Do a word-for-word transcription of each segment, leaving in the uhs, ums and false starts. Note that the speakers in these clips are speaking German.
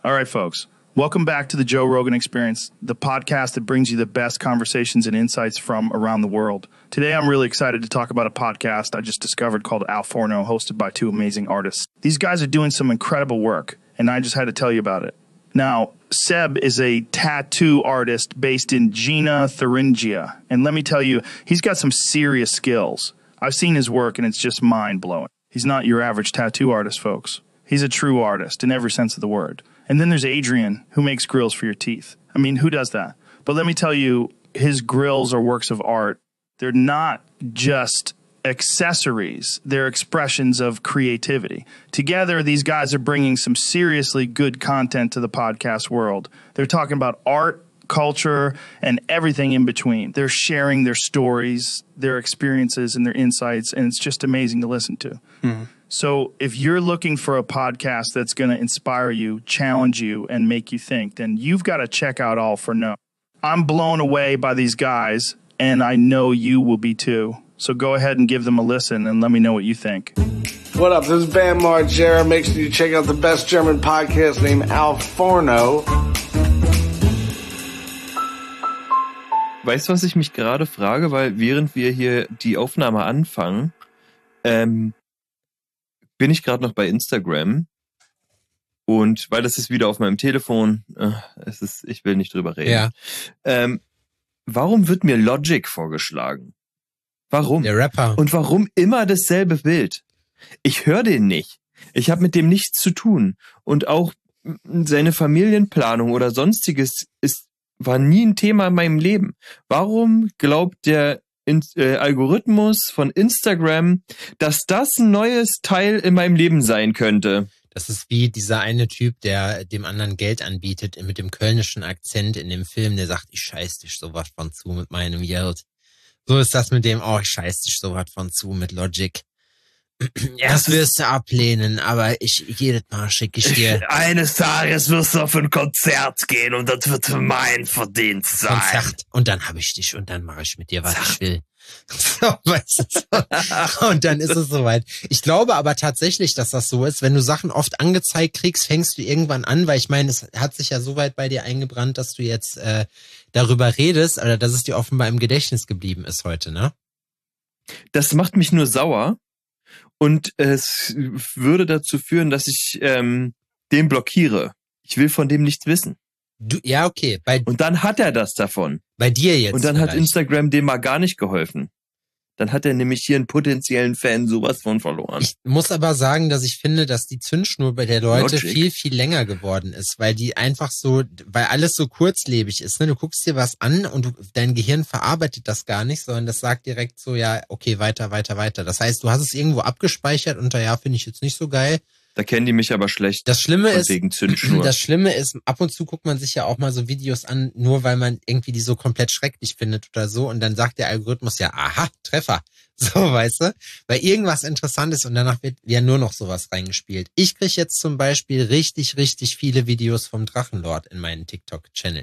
All right, folks. Welcome back to the Joe Rogan Experience, the podcast that brings you the best conversations and insights from around the world. Today, I'm really excited to talk about a podcast I just discovered called Al Forno, hosted by two amazing artists. These guys are doing some incredible work, and I just had to tell you about it. Now, Seb is a tattoo artist based in Gina, Thuringia. And let me tell you, he's got some serious skills. I've seen his work, and it's just mind-blowing. He's not your average tattoo artist, folks. He's a true artist in every sense of the word. And then there's Adrian, who makes grills for your teeth. I mean, who does that? But let me tell you, his grills are works of art. They're not just accessories. They're expressions of creativity. Together, these guys are bringing some seriously good content to the podcast world. They're talking about art, culture, and everything in between. They're sharing their stories, their experiences, and their insights, and it's just amazing to listen to. Mm-hmm. So if you're looking for a podcast that's going to inspire you, challenge you, and make you think, then you've got to check out Al Forno. I'm blown away by these guys, and I know you will be too. So go ahead and give them a listen and let me know what you think. What up? This is Bam Margera. Make sure you check out the best German podcast named Al Forno. Weißt du, was ich mich gerade frage? Weil während wir hier die Aufnahme anfangen, ähm, bin ich gerade noch bei Instagram und weil das ist wieder auf meinem Telefon, äh, es ist, ich will nicht drüber reden. Ja. Ähm, warum wird mir Logic vorgeschlagen? Warum? Der Rapper. Und warum immer dasselbe Bild? Ich höre den nicht. Ich habe mit dem nichts zu tun. Und auch seine Familienplanung oder sonstiges ist, war nie ein Thema in meinem Leben. Warum glaubt der In, äh, Algorithmus von Instagram, dass das ein neues Teil in meinem Leben sein könnte? Das ist wie dieser eine Typ, der dem anderen Geld anbietet, mit dem kölnischen Akzent in dem Film, der sagt, ich scheiß dich sowas von zu mit meinem Geld. So ist das mit dem, oh, ich scheiß dich sowas von zu mit Logic. Erst wirst du ablehnen, aber ich, jedes Mal schicke ich dir... Ich, eines Tages wirst du auf ein Konzert gehen und das wird mein Verdienst sein. Konzert. Und dann habe ich dich und dann mache ich mit dir, was Zart. ich will. So, weißt du? Und dann ist es soweit. Ich glaube aber tatsächlich, dass das so ist. Wenn du Sachen oft angezeigt kriegst, fängst du irgendwann an, weil ich meine, es hat sich ja so weit bei dir eingebrannt, dass du jetzt äh, darüber redest, oder dass es dir offenbar im Gedächtnis geblieben ist heute, ne? Das macht mich nur sauer. Und es würde dazu führen, dass ich ähm, den blockiere. Ich will von dem nichts wissen. Du, ja, okay. Bei, und dann hat er das davon. Bei dir jetzt. Und dann vielleicht. hat Instagram dem mal gar nicht geholfen. Dann hat er nämlich hier einen potenziellen Fan sowas von verloren. Ich muss aber sagen, dass ich finde, dass die Zündschnur bei der Leute Logic. viel, viel länger geworden ist, weil die einfach so, weil alles so kurzlebig ist. Ne? Du guckst dir was an und du, dein Gehirn verarbeitet das gar nicht, sondern das sagt direkt so, ja, okay, weiter, weiter, weiter. Das heißt, du hast es irgendwo abgespeichert und da, ja, finde ich jetzt nicht so geil. Da kennen die mich aber schlecht. Das Schlimme ist, wegen Zündschnur. Das Schlimme ist, ab und zu guckt man sich ja auch mal so Videos an, nur weil man irgendwie die so komplett schrecklich findet oder so. Und dann sagt der Algorithmus ja, aha, Treffer. So, weißt du? Weil irgendwas interessant ist und danach wird ja nur noch sowas reingespielt. Ich krieg jetzt zum Beispiel richtig, richtig viele Videos vom Drachenlord in meinen TikTok-Channel.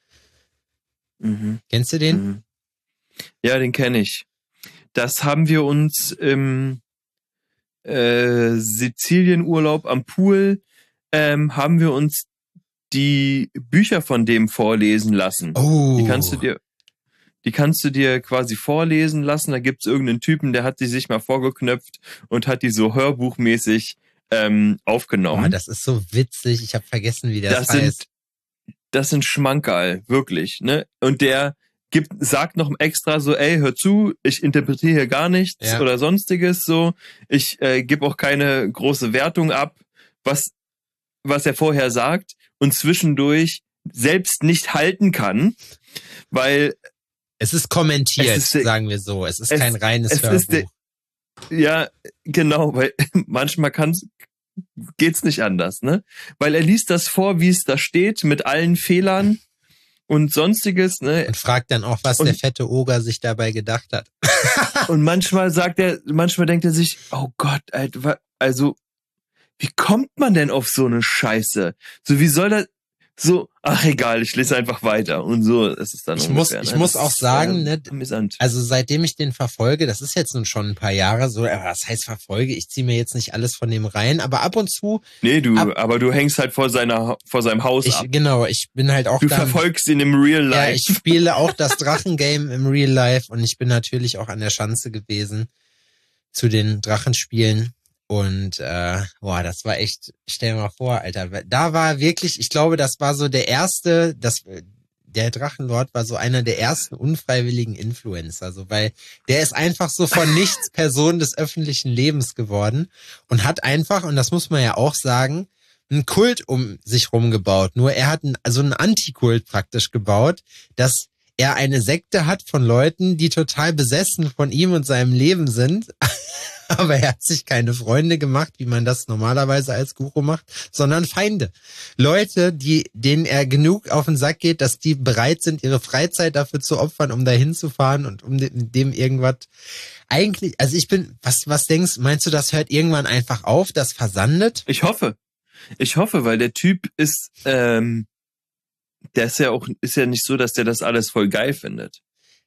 Mhm. Kennst du den? Mhm. Ja, den kenne ich. Das haben wir uns im äh, Sizilienurlaub am Pool, ähm, haben wir uns die Bücher von dem vorlesen lassen. Oh. Die kannst du dir Die kannst du dir quasi vorlesen lassen. Da gibt's irgendeinen Typen, der hat die sich mal vorgeknöpft und hat die so hörbuchmäßig ähm, aufgenommen. Oh, das ist so witzig. Ich habe vergessen, wie das, das heißt. Sind, das sind Schmankerl, wirklich. Ne? Und der gibt, sagt noch extra so, ey, hör zu, ich interpretiere hier gar nichts ja. oder sonstiges. So, ich äh, gebe auch keine große Wertung ab, was was er vorher sagt und zwischendurch selbst nicht halten kann, weil es ist kommentiert, es ist, sagen wir so. Es ist es, kein reines es Hörbuch. Ist de, ja, genau, weil manchmal kann's, geht's nicht anders, ne? Weil er liest das vor, wie es da steht, mit allen Fehlern und sonstiges, ne? Und fragt dann auch, was und, der fette Oger sich dabei gedacht hat. Und manchmal sagt er, manchmal denkt er sich, oh Gott, Alter, also, wie kommt man denn auf so eine Scheiße? So, wie soll das, so, ach egal, ich lese einfach weiter und so ist es dann Ich ungefähr, muss, ich ne? muss Das auch ist, sagen, äh, ne, amüsant. also seitdem ich den verfolge, das ist jetzt nun schon ein paar Jahre so, aber was heißt verfolge? Ich ziehe mir jetzt nicht alles von dem rein, aber ab und zu, Nee, du, ab- aber du hängst halt vor seiner, vor seinem Haus ich, ab. genau, ich bin halt auch Du dann, verfolgst ihn im Real ja, Life. ich spiele auch das Drachengame im Real Life und ich bin natürlich auch an der Schanze gewesen zu den Drachenspielen. Und äh, boah, das war echt, stell dir mal vor, Alter, da war wirklich, ich glaube, das war so der erste, das der Drachenlord war so einer der ersten unfreiwilligen Influencer, so, weil der ist einfach so von nichts Person des öffentlichen Lebens geworden und hat einfach, und das muss man ja auch sagen, einen Kult um sich rumgebaut. Nur er hat einen, also einen Antikult praktisch gebaut, dass er eine Sekte hat von Leuten, die total besessen von ihm und seinem Leben sind. Aber er hat sich keine Freunde gemacht, wie man das normalerweise als Guru macht, sondern Feinde. Leute, die, denen er genug auf den Sack geht, dass die bereit sind, ihre Freizeit dafür zu opfern, um da hinzufahren und um dem, dem irgendwas. Eigentlich, also ich bin, was, was denkst, meinst du, das hört irgendwann einfach auf, das versandet? Ich hoffe. Ich hoffe, weil der Typ ist, ähm, der ist ja auch, ist ja nicht so, dass der das alles voll geil findet.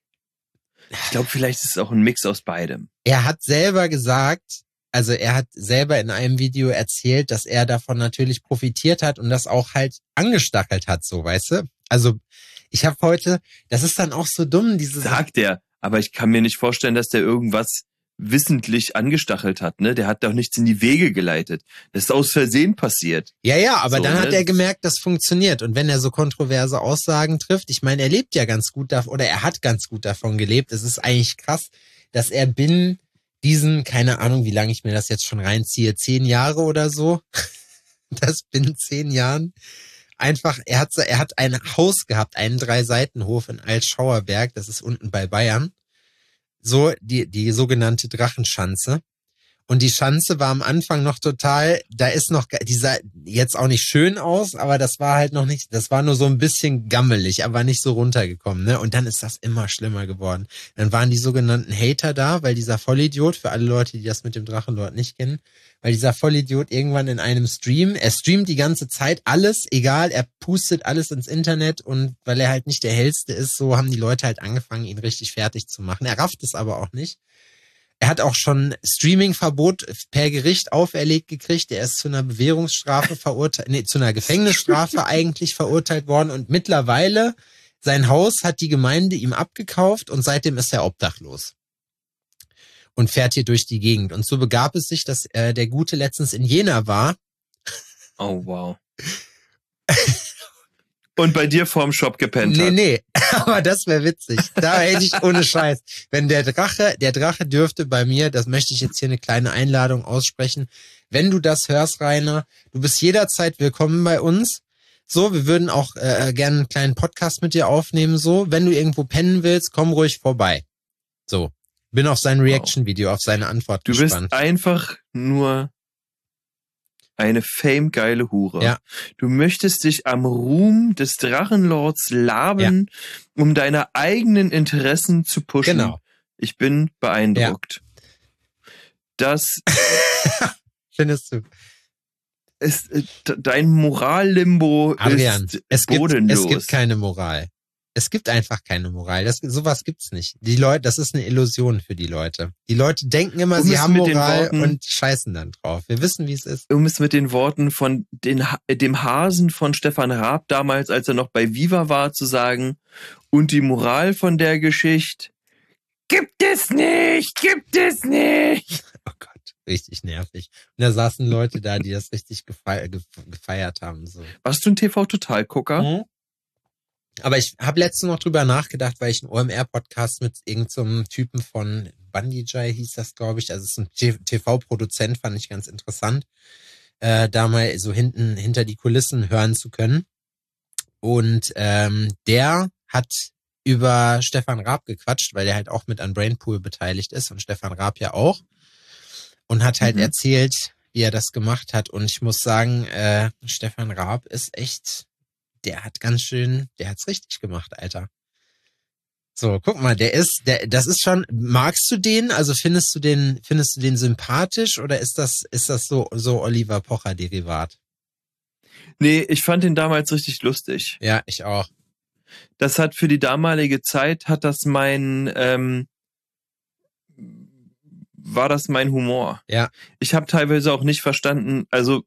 Ich glaube, vielleicht ist es auch ein Mix aus beidem. Er hat selber gesagt, also er hat selber in einem Video erzählt, dass er davon natürlich profitiert hat und das auch halt angestachelt hat, so, weißt du? Also ich habe heute, das ist dann auch so dumm, dieses... Sagt er, aber ich kann mir nicht vorstellen, dass der irgendwas wissentlich angestachelt hat, ne? Der hat doch nichts in die Wege geleitet. Das ist aus Versehen passiert. Ja, ja, aber So, dann ne? hat er gemerkt, das funktioniert. Und wenn er so kontroverse Aussagen trifft, ich meine, er lebt ja ganz gut davon, oder er hat ganz gut davon gelebt. Es ist eigentlich krass, dass er binnen diesen, keine Ahnung, wie lange ich mir das jetzt schon reinziehe, zehn Jahre oder so, das binnen zehn Jahren einfach, er hat, er hat ein Haus gehabt, einen Drei-Seiten-Hof in Altschauerberg, das ist unten bei Bayern. So, die, die sogenannte Drachenschanze. Und die Schanze war am Anfang noch total, da ist noch, die sah jetzt auch nicht schön aus, aber das war halt noch nicht, das war nur so ein bisschen gammelig, aber nicht so runtergekommen, ne? Und dann ist das immer schlimmer geworden. Dann waren die sogenannten Hater da, weil dieser Vollidiot, für alle Leute, die das mit dem Drachenlord nicht kennen, weil dieser Vollidiot irgendwann in einem Stream, er streamt die ganze Zeit alles, egal, er pustet alles ins Internet und weil er halt nicht der Hellste ist, so haben die Leute halt angefangen, ihn richtig fertig zu machen. Er rafft es aber auch nicht. Er hat auch schon Streaming-Verbot per Gericht auferlegt gekriegt. Er ist zu einer Bewährungsstrafe verurteilt, nee, zu einer Gefängnisstrafe eigentlich verurteilt worden. Und mittlerweile, sein Haus hat die Gemeinde ihm abgekauft und seitdem ist er obdachlos. Und fährt hier durch die Gegend. Und so begab es sich, dass äh, der Gute letztens in Jena war. Oh, wow. Und bei dir vorm Shop gepennt Nee, hat. nee, aber das wäre witzig. Da hätte ich ohne Scheiß. Wenn der Drache, der Drache dürfte bei mir, das möchte ich jetzt hier eine kleine Einladung aussprechen. Wenn du das hörst, Rainer, du bist jederzeit willkommen bei uns. So, wir würden auch äh, gerne einen kleinen Podcast mit dir aufnehmen. So, wenn du irgendwo pennen willst, komm ruhig vorbei. So, bin auf sein Reaction-Video, auf seine Antwort Du gespannt. bist einfach nur eine famegeile Hure. Ja. Du möchtest dich am Ruhm des Drachenlords laben, um deine eigenen Interessen zu pushen. Genau. Ich bin beeindruckt. Das Findest du? ist, äh, dein Morallimbo Adrian, ist es gibt, bodenlos. es gibt keine Moral. Es gibt einfach keine Moral. Das, sowas gibt's nicht. Die Leute, das ist eine Illusion für die Leute. Die Leute denken immer, Um sie es haben mit den Moral Worten- und scheißen dann drauf. Wir wissen, wie es ist. Um es mit den Worten von den, Ha- dem Hasen von Stefan Raab damals, als er noch bei Viva war, zu sagen, und die Moral von der Geschichte, gibt es nicht, gibt es nicht. Oh Gott, richtig nervig. Und da saßen Leute da, die das richtig gefeiert, gefeiert haben. So. Warst du ein T V-Total-Gucker? Mhm. Aber ich habe letztens noch drüber nachgedacht, weil ich einen O M R-Podcast mit irgendeinem so Typen von Bandijay hieß das, glaube ich. Also es ist ein T V-Produzent, fand ich ganz interessant, äh, da mal so hinten hinter die Kulissen hören zu können. Und ähm, der hat über Stefan Raab gequatscht, weil er halt auch mit an Brainpool beteiligt ist und Stefan Raab ja auch. Und hat halt Mhm. erzählt, wie er das gemacht hat. Und ich muss sagen, äh, Stefan Raab ist echt... Der hat ganz schön, der hat's richtig gemacht, Alter. So, guck mal, der ist, der, das ist schon, magst du den? Also findest du den, findest du den sympathisch oder ist das, ist das so, so Oliver Pocher Derivat? Nee, ich fand den damals richtig lustig. Ja, ich auch. Das hat für die damalige Zeit, hat das mein, ähm, war das mein Humor. Ja. Ich habe teilweise auch nicht verstanden, also,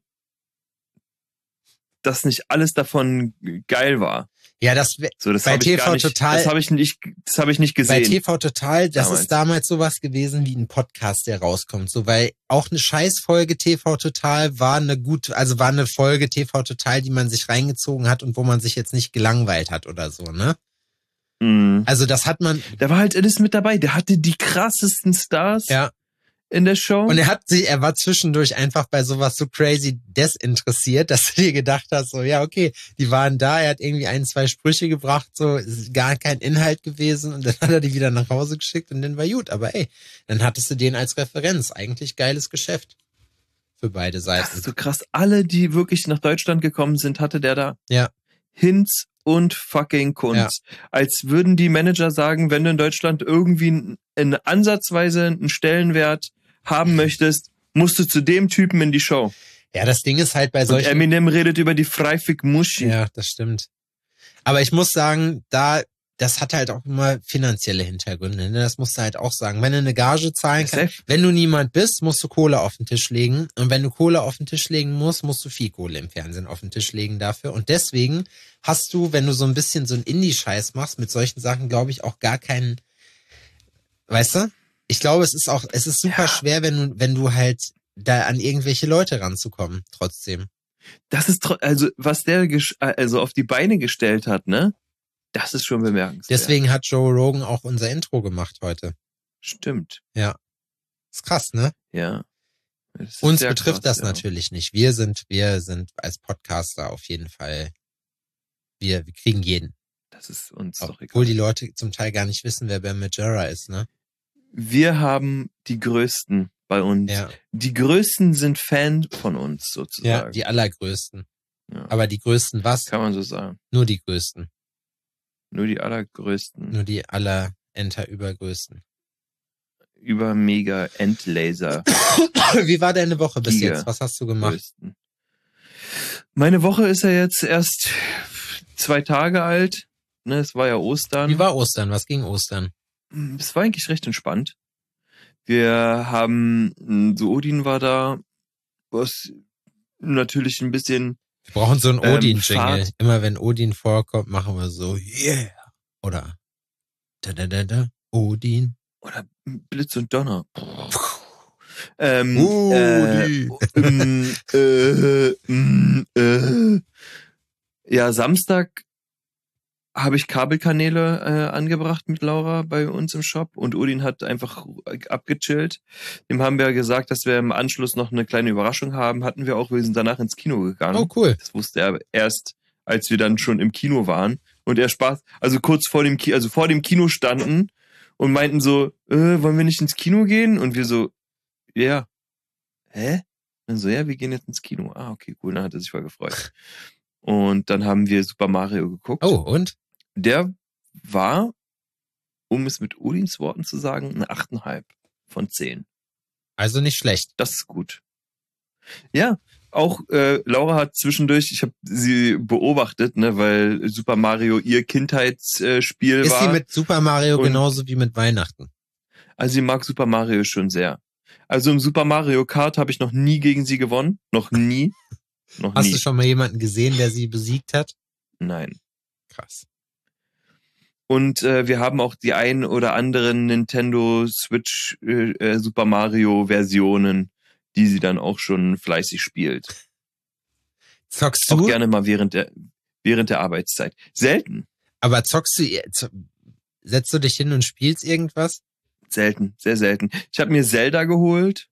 dass nicht alles davon geil war. Ja, das, So, das bei habe ich T gar V nicht, Total, das habe ich nicht, das habe ich nicht bei gesehen. T V Total, das damals. ist damals sowas gewesen wie ein Podcast, der rauskommt. So, weil auch eine Scheißfolge T V Total war eine gut, also war eine Folge T V Total, die man sich reingezogen hat und wo man sich jetzt nicht gelangweilt hat oder so, ne? Mhm. Also das hat man, Da war halt alles mit dabei. Der hatte die krassesten Stars ja. in der Show. Und er hat sie, er war zwischendurch einfach bei sowas so crazy desinteressiert, dass du dir gedacht hast, so, ja, okay, die waren da, er hat irgendwie ein, zwei Sprüche gebracht, so, ist gar kein Inhalt gewesen und dann hat er die wieder nach Hause geschickt und dann war gut. Aber ey, dann hattest du den als Referenz. Eigentlich geiles Geschäft. Für beide Seiten. Das ist so krass. Alle, die wirklich nach Deutschland gekommen sind, hatte der da. Ja. Hinz und fucking Kunz. Ja. Als würden die Manager sagen, wenn du in Deutschland irgendwie in, in ansatzweise einen Stellenwert haben möchtest, musst du zu dem Typen in die Show. Ja, das Ding ist halt bei solchen... Und Eminem redet über die Freifig Muschi. Ja, das stimmt. Aber ich muss sagen, da, das hat halt auch immer finanzielle Hintergründe. Ne? Das musst du halt auch sagen. Wenn du eine Gage zahlen kannst, wenn du niemand bist, musst du Kohle auf den Tisch legen. Und wenn du Kohle auf den Tisch legen musst, musst du viel Kohle im Fernsehen auf den Tisch legen dafür. Und deswegen hast du, wenn du so ein bisschen so einen Indie-Scheiß machst, mit solchen Sachen, glaube ich, auch gar keinen, weißt du? Ich glaube, es ist auch, es ist super ja. schwer, wenn du, wenn du halt da an irgendwelche Leute ranzukommen, trotzdem. Das ist, also, was der, also auf die Beine gestellt hat, ne? Das ist schon bemerkenswert. Deswegen hat Joe Rogan auch unser Intro gemacht heute. Stimmt. Ja. Ist krass, ne? Ja. Uns betrifft krass, das ja. natürlich nicht. Wir sind, wir sind als Podcaster auf jeden Fall, wir, wir kriegen jeden. Das ist uns auch, doch egal. Obwohl die Leute zum Teil gar nicht wissen, wer Ben Margera ist, ne? Wir haben die Größten bei uns. Ja. Die Größten sind Fan von uns sozusagen. Ja, die Allergrößten. Ja. Aber die Größten was? Kann man so sagen. Nur die Größten. Nur die Allergrößten. Nur die Aller-Enter-Übergrößten. Über Mega Endlaser. Wie war deine Woche bis Giga jetzt? Was hast du gemacht? Größten. Meine Woche ist ja jetzt erst zwei Tage alt. Ne, es war ja Ostern. Wie war Ostern? Was ging Ostern? Es war eigentlich recht entspannt. Wir haben, so Odin war da, was natürlich ein bisschen... Wir brauchen so einen ähm, Odin-Jingle. Immer wenn Odin vorkommt, machen wir so, yeah. Oder da da da da, Odin. Oder Blitz und Donner. ähm, Odin. Äh, äh, äh, äh, ja, Samstag habe ich Kabelkanäle äh, angebracht mit Laura bei uns im Shop und Odin hat einfach abgechillt. Dem haben wir gesagt, dass wir im Anschluss noch eine kleine Überraschung haben. Hatten wir auch, wir sind danach ins Kino gegangen. Oh, cool. Das wusste er erst, als wir dann schon im Kino waren. Und er Spaß, also kurz vor dem Kino, also vor dem Kino standen und meinten so, äh, wollen wir nicht ins Kino gehen? Und wir so, ja. Hä? Und so, ja, wir gehen jetzt ins Kino. Ah, okay, cool, dann hat er sich voll gefreut. Und dann haben wir Super Mario geguckt. Oh, und? Der war, um es mit Odins Worten zu sagen, eine achteinhalb von zehn. Also nicht schlecht. Das ist gut. Ja, auch äh, Laura hat zwischendurch, ich habe sie beobachtet, ne, weil Super Mario ihr Kindheitsspiel ist war. Ist sie mit Super Mario und, genauso wie mit Weihnachten? Also sie mag Super Mario schon sehr. Also im Super Mario Kart habe ich noch nie gegen sie gewonnen. Noch nie. Noch Hast nie. du schon mal jemanden gesehen, der sie besiegt hat? Nein. Krass. Und äh, wir haben auch die ein oder anderen Nintendo Switch äh, Super Mario Versionen, die sie dann auch schon fleißig spielt. Zockst du? Auch gerne mal während der während der Arbeitszeit. Selten. Aber zockst du, setzt du dich hin und spielst irgendwas? Selten, sehr selten. Ich habe mir Zelda geholt.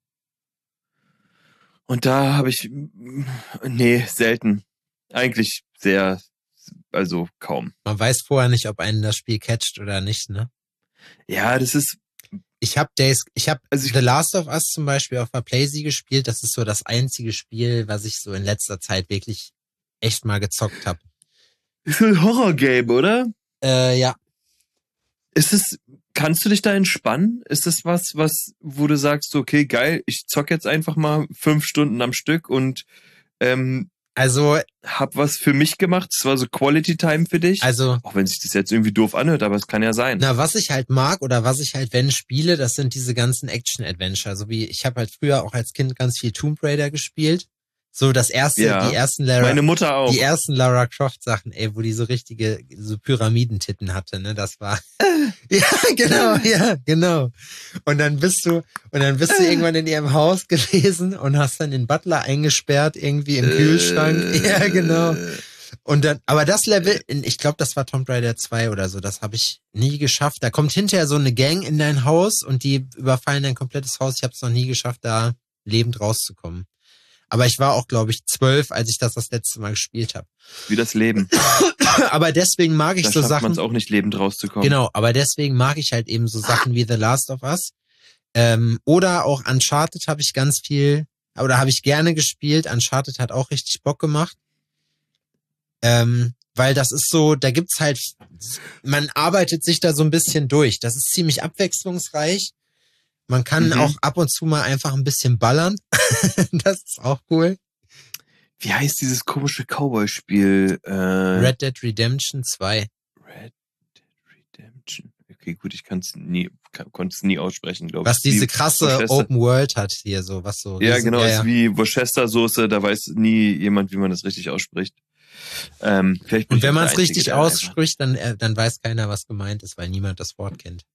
Und da habe ich, nee, selten. Eigentlich sehr, also kaum. Man weiß vorher nicht, ob einen das Spiel catcht oder nicht, ne? Ja, das ist... Ich habe Days, ich habe also The Last of Us zum Beispiel auf der PlayStation gespielt. Das ist so das einzige Spiel, was ich so in letzter Zeit wirklich echt mal gezockt habe. Ist ein Horror-Game, oder? Äh, ja. Ist es, kannst du dich da entspannen? Ist das was, was, wo du sagst, okay, geil, ich zock jetzt einfach mal fünf Stunden am Stück und ähm, Also, hab was für mich gemacht. Es war so Quality Time für dich. also, Auch wenn sich das jetzt irgendwie doof anhört, aber es kann ja sein. na, was ich halt mag oder was ich halt, wenn spiele, das sind diese ganzen Action-Adventure. So wie, ich habe halt früher auch als Kind ganz viel Tomb Raider gespielt. So das erste, Ja. die ersten Lara, Meine Mutter auch. die ersten Lara Croft Sachen, ey, wo die so richtige, so Pyramidentitten hatte, ne, das war, ja, genau, ja, genau. Und dann bist du, und dann bist du irgendwann in ihrem Haus gewesen und hast dann den Butler eingesperrt, irgendwie im Kühlschrank, Äh, ja, genau. Und dann, aber das Level, ich glaube, das war Tomb Raider zwei oder so, das habe ich nie geschafft. Da kommt hinterher so eine Gang in dein Haus und die überfallen dein komplettes Haus. Ich habe es noch nie geschafft, da lebend rauszukommen. Aber ich war auch, glaube ich, zwölf, als ich das das letzte Mal gespielt habe. Wie das Leben. Aber deswegen mag ich Da so schafft man Sachen. es auch nicht lebend rauszukommen. Genau, aber deswegen mag ich halt eben so Sachen wie The Last of Us. Ähm, oder auch Uncharted habe ich ganz viel, oder habe ich gerne gespielt. Uncharted hat auch richtig Bock gemacht. Ähm, weil das ist so, da gibt's halt, man arbeitet sich da so ein bisschen durch. Das ist ziemlich abwechslungsreich. Man kann Mhm. auch ab und zu mal einfach ein bisschen ballern. Das ist auch cool. Wie heißt dieses komische Cowboy-Spiel? Äh, Red Dead Redemption zwei. Red Dead Redemption. Okay, gut, ich kann's nie, konnte es nie aussprechen, glaube ich. Was diese Wie krasse Worcester- Open World hat hier, so was so. Ja, riesen- genau, ja, ist ja. wie Worcester-Soße, da weiß nie jemand, wie man das richtig ausspricht. Ähm, vielleicht bin Und ich wenn auch man der es richtig Einzige, der einfach- ausspricht, dann, äh, dann weiß keiner, was gemeint ist, weil niemand das Wort kennt.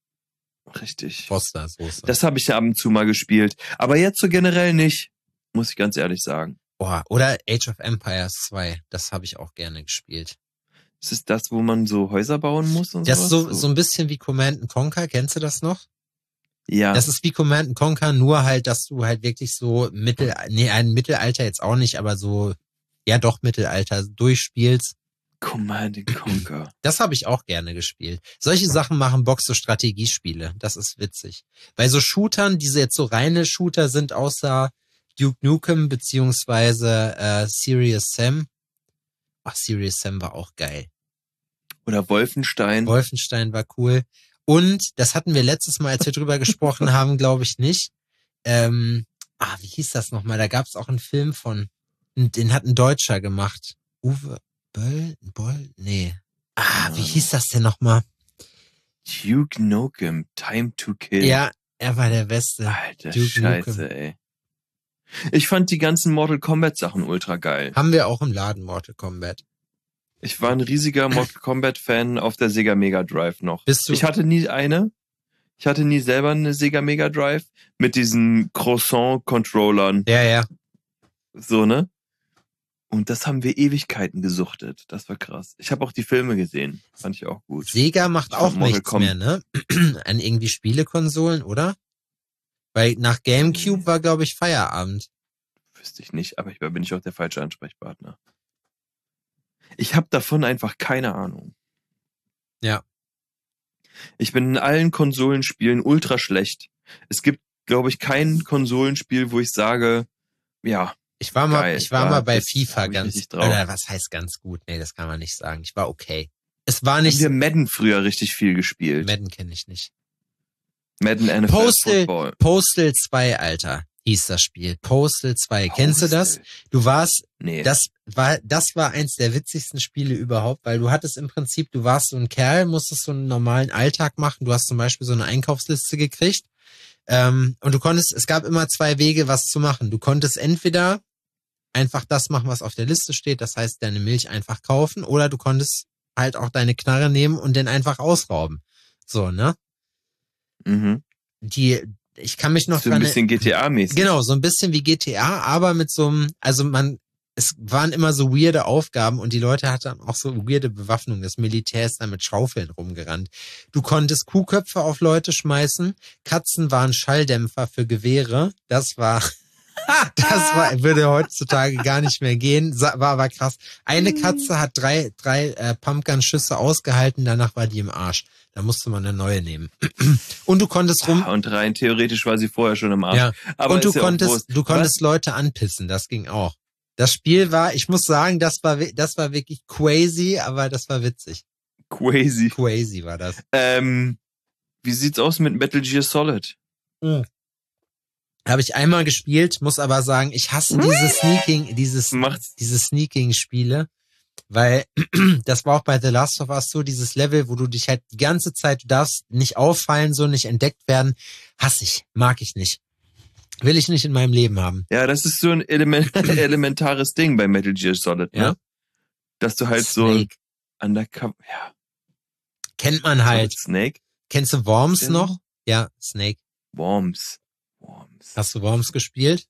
Richtig. Foster-Soße. Das habe ich ja ab und zu mal gespielt. Aber jetzt so generell nicht, muss ich ganz ehrlich sagen. Boah, oder Age of Empires zwei. Das habe ich auch gerne gespielt. Ist es das, wo man so Häuser bauen muss und Das ist sowas? so, so ein bisschen wie Command and Conquer. Kennst du das noch? Ja. Das ist wie Command and Conquer, nur halt, dass du halt wirklich so Mittel, nee, ein Mittelalter jetzt auch nicht, aber so, ja doch Mittelalter durchspielst. Command and Conquer. Das habe ich auch gerne gespielt. Solche Sachen machen Bock, so Strategiespiele. Das ist witzig. Bei so Shootern, diese jetzt so reine Shooter sind, außer Duke Nukem beziehungsweise äh, Serious Sam. Ach, Serious Sam war auch geil. Oder Wolfenstein. Wolfenstein war cool. Und das hatten wir letztes Mal, als wir drüber gesprochen haben, glaube ich nicht. Ähm, ah, wie hieß das nochmal? Da gab es auch einen Film von, den hat ein Deutscher gemacht. Uwe Böll? Boll? Nee. Ah, wie hieß das denn nochmal? Duke Nukem, Time to Kill. Ja, er war der Beste. Alter Duke Scheiße, Nukem. ey. Ich fand die ganzen Mortal Kombat Sachen ultra geil. Haben wir auch im Laden Mortal Kombat. Ich war ein riesiger Mortal Kombat Fan auf der Sega Mega Drive noch. Bist du? Ich hatte nie eine. Ich hatte nie selber eine Sega Mega Drive mit diesen Croissant Controllern. Ja, ja. So, ne? Und das haben wir Ewigkeiten gesuchtet. Das war krass. Ich habe auch die Filme gesehen. Fand ich auch gut. Sega macht Ich auch fand Mortal nichts Kombat- mehr, ne? An irgendwie Spielekonsolen, oder? Weil nach GameCube war, glaube ich, Feierabend. Wüsste ich nicht, aber ich bin ich auch der falsche Ansprechpartner. Ich habe davon einfach keine Ahnung. Ja. Ich bin in allen Konsolenspielen ultra schlecht. Es gibt, glaube ich, kein Konsolenspiel, wo ich sage, ja, Ich war mal, Geil, ich war da- mal bei das FIFA hab ich ganz, richtig drauf. oder was heißt ganz gut? Nee, das kann man nicht sagen. Ich war okay. Es war haben nicht, wir Madden früher richtig viel gespielt. Madden kenne ich nicht. Madden N F L Postal, Football. Postal zwei, Alter, hieß das Spiel. Postal zwei. Kennst du das? Postal. Du warst, Nee. das war, das war eins der witzigsten Spiele überhaupt, weil du hattest im Prinzip, du warst so ein Kerl, musstest so einen normalen Alltag machen. Du hast zum Beispiel so eine Einkaufsliste gekriegt. Ähm, und du konntest, es gab immer zwei Wege, was zu machen. Du konntest entweder einfach das machen, was auf der Liste steht, das heißt, deine Milch einfach kaufen, oder du konntest halt auch deine Knarre nehmen und den einfach ausrauben. So, ne? Mhm. Die, ich kann mich noch So ein dran bisschen G T A-mäßig. Genau, so ein bisschen wie G T A, aber mit so einem, also man, es waren immer so weirde Aufgaben und die Leute hatten auch so weirde Bewaffnung. Das Militär ist dann mit Schaufeln rumgerannt. Du konntest Kuhköpfe auf Leute schmeißen. Katzen waren Schalldämpfer für Gewehre. Das war, das war, würde heutzutage gar nicht mehr gehen. Sa- War aber krass. Eine Katze hat drei, drei äh, Pumpgun-Schüsse ausgehalten, danach war die im Arsch. Da musste man eine neue nehmen. Und du konntest rum, Und rein theoretisch war sie vorher schon im Arsch. ja. Aber und du ist ja auch konntest, Wurst. du konntest Leute anpissen, das ging auch. Das Spiel war, ich muss sagen, das war, wi- das war wirklich crazy, aber das war witzig. Was? Crazy. Crazy war das. Ähm, wie sieht's aus mit Metal Gear Solid? Habe ich einmal gespielt, muss aber sagen, ich hasse diese Sneaking, dieses, Macht's. diese Sneaking-Spiele, weil das war auch bei The Last of Us so, dieses Level, wo du dich halt die ganze Zeit, du darfst nicht auffallen, so nicht entdeckt werden, hasse ich, mag ich nicht. Will ich nicht in meinem Leben haben. Ja, das ist so ein Element, elementares Ding bei Metal Gear Solid, ne? Ja. Dass du halt Snake. so undercover, ja. Kennt man halt. Snake? Kennst du Worms Der noch? noch? Ja, Snake. Worms. Worms. Hast du Worms gespielt?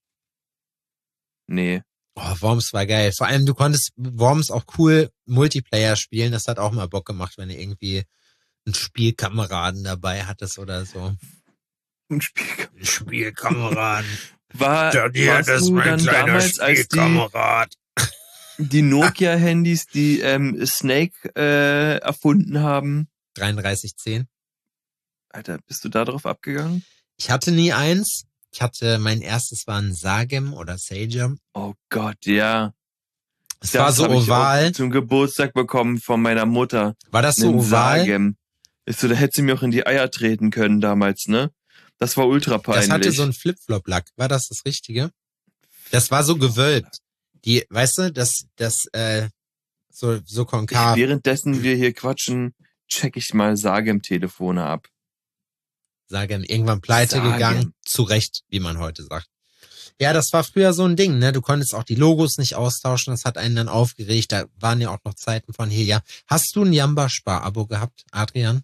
Nee. Oh, Worms war geil. Vor allem, du konntest Worms auch cool Multiplayer spielen. Das hat auch mal Bock gemacht, wenn du irgendwie einen Spielkameraden dabei hattest oder so. Ein Spiel. Spielkameraden. War, Ja, warst das ist du mein dann kleiner damals, als die, Spielkamerad. die Nokia-Handys, die ähm, Snake äh, erfunden haben? dreiunddreißig zehn. Alter, bist du da drauf abgegangen? Ich hatte nie eins. Ich hatte, mein erstes war ein Sagem oder Sagem. Oh Gott, ja. Es war so hab ich oval. auch zum Geburtstag bekommen von meiner Mutter. War das so Einen oval? Sagem. Ist so, da hätte sie mir auch in die Eier treten können damals, ne? Das war ultra peinlich. Das hatte so einen Flip-Flop-Lack. War das das Richtige? Das war so gewölbt. Die, weißt du, das, das, äh, so, so konkav. Währenddessen wir hier quatschen, check ich mal Sagem-Telefone ab. Sagem, irgendwann pleite Sagem. gegangen. Zu Recht, wie man heute sagt. Ja, das war früher so ein Ding, ne? Du konntest auch die Logos nicht austauschen. Das hat einen dann aufgeregt. Da waren ja auch noch Zeiten von hier, ja. Hast du ein Jamba-Spar-Abo gehabt, Adrian?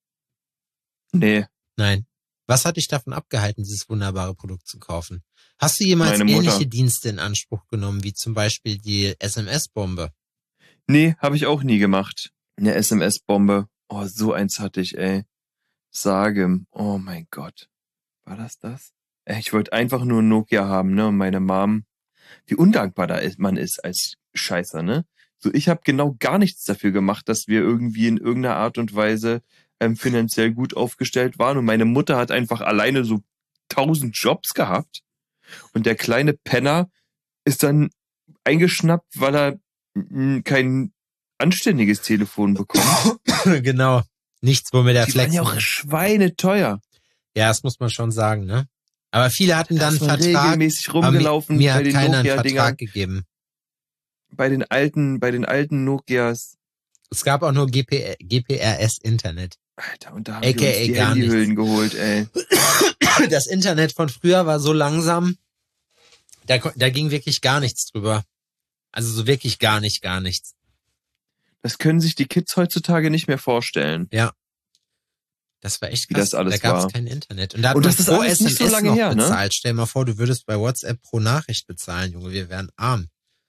Nee. Nein. Was hat dich davon abgehalten, dieses wunderbare Produkt zu kaufen? Hast du jemals Meine Mutter. ähnliche Dienste in Anspruch genommen, wie zum Beispiel die S M S-Bombe? Nee, habe ich auch nie gemacht. Eine S M S-Bombe. Oh, so eins hatte ich, ey. Sagem. Oh mein Gott. War das das? Ey, ich wollte einfach nur ein Nokia haben, ne? Und meine Mom. Wie undankbar da ist, man ist als Scheißer, ne? So, ich habe genau gar nichts dafür gemacht, dass wir irgendwie in irgendeiner Art und Weise ähm, finanziell gut aufgestellt waren. Und meine Mutter hat einfach alleine so tausend Jobs gehabt. Und der kleine Penner ist dann eingeschnappt, weil er m, kein anständiges Telefon bekommt. Genau. Nichts, womit der Die waren Flex. ja auch schweineteuer. Ja, das muss man schon sagen, ne? Aber viele hatten dann Das war einen Vertrag. regelmäßig aber rumgelaufen mir, mir bei hat den keiner einen Nokia-Dingern. Vertrag gegeben. Bei den alten, bei den alten Nokias. Es gab auch nur G P, G P R S-Internet. Alter, und da haben A K A wir uns die gar Handyhüllen geholt, ey. Das Internet von früher war so langsam, da, ko- da ging wirklich gar nichts drüber. Also so wirklich gar nicht, gar nichts. Das können sich die Kids heutzutage nicht mehr vorstellen. Ja. Das war echt Wie krass. das alles da gab es war. kein Internet. Und da hat Und man das ist pro alles S M S nicht so lange noch her, ne? bezahlt. Stell dir mal vor, du würdest bei WhatsApp pro Nachricht bezahlen, Junge. Wir wären arm.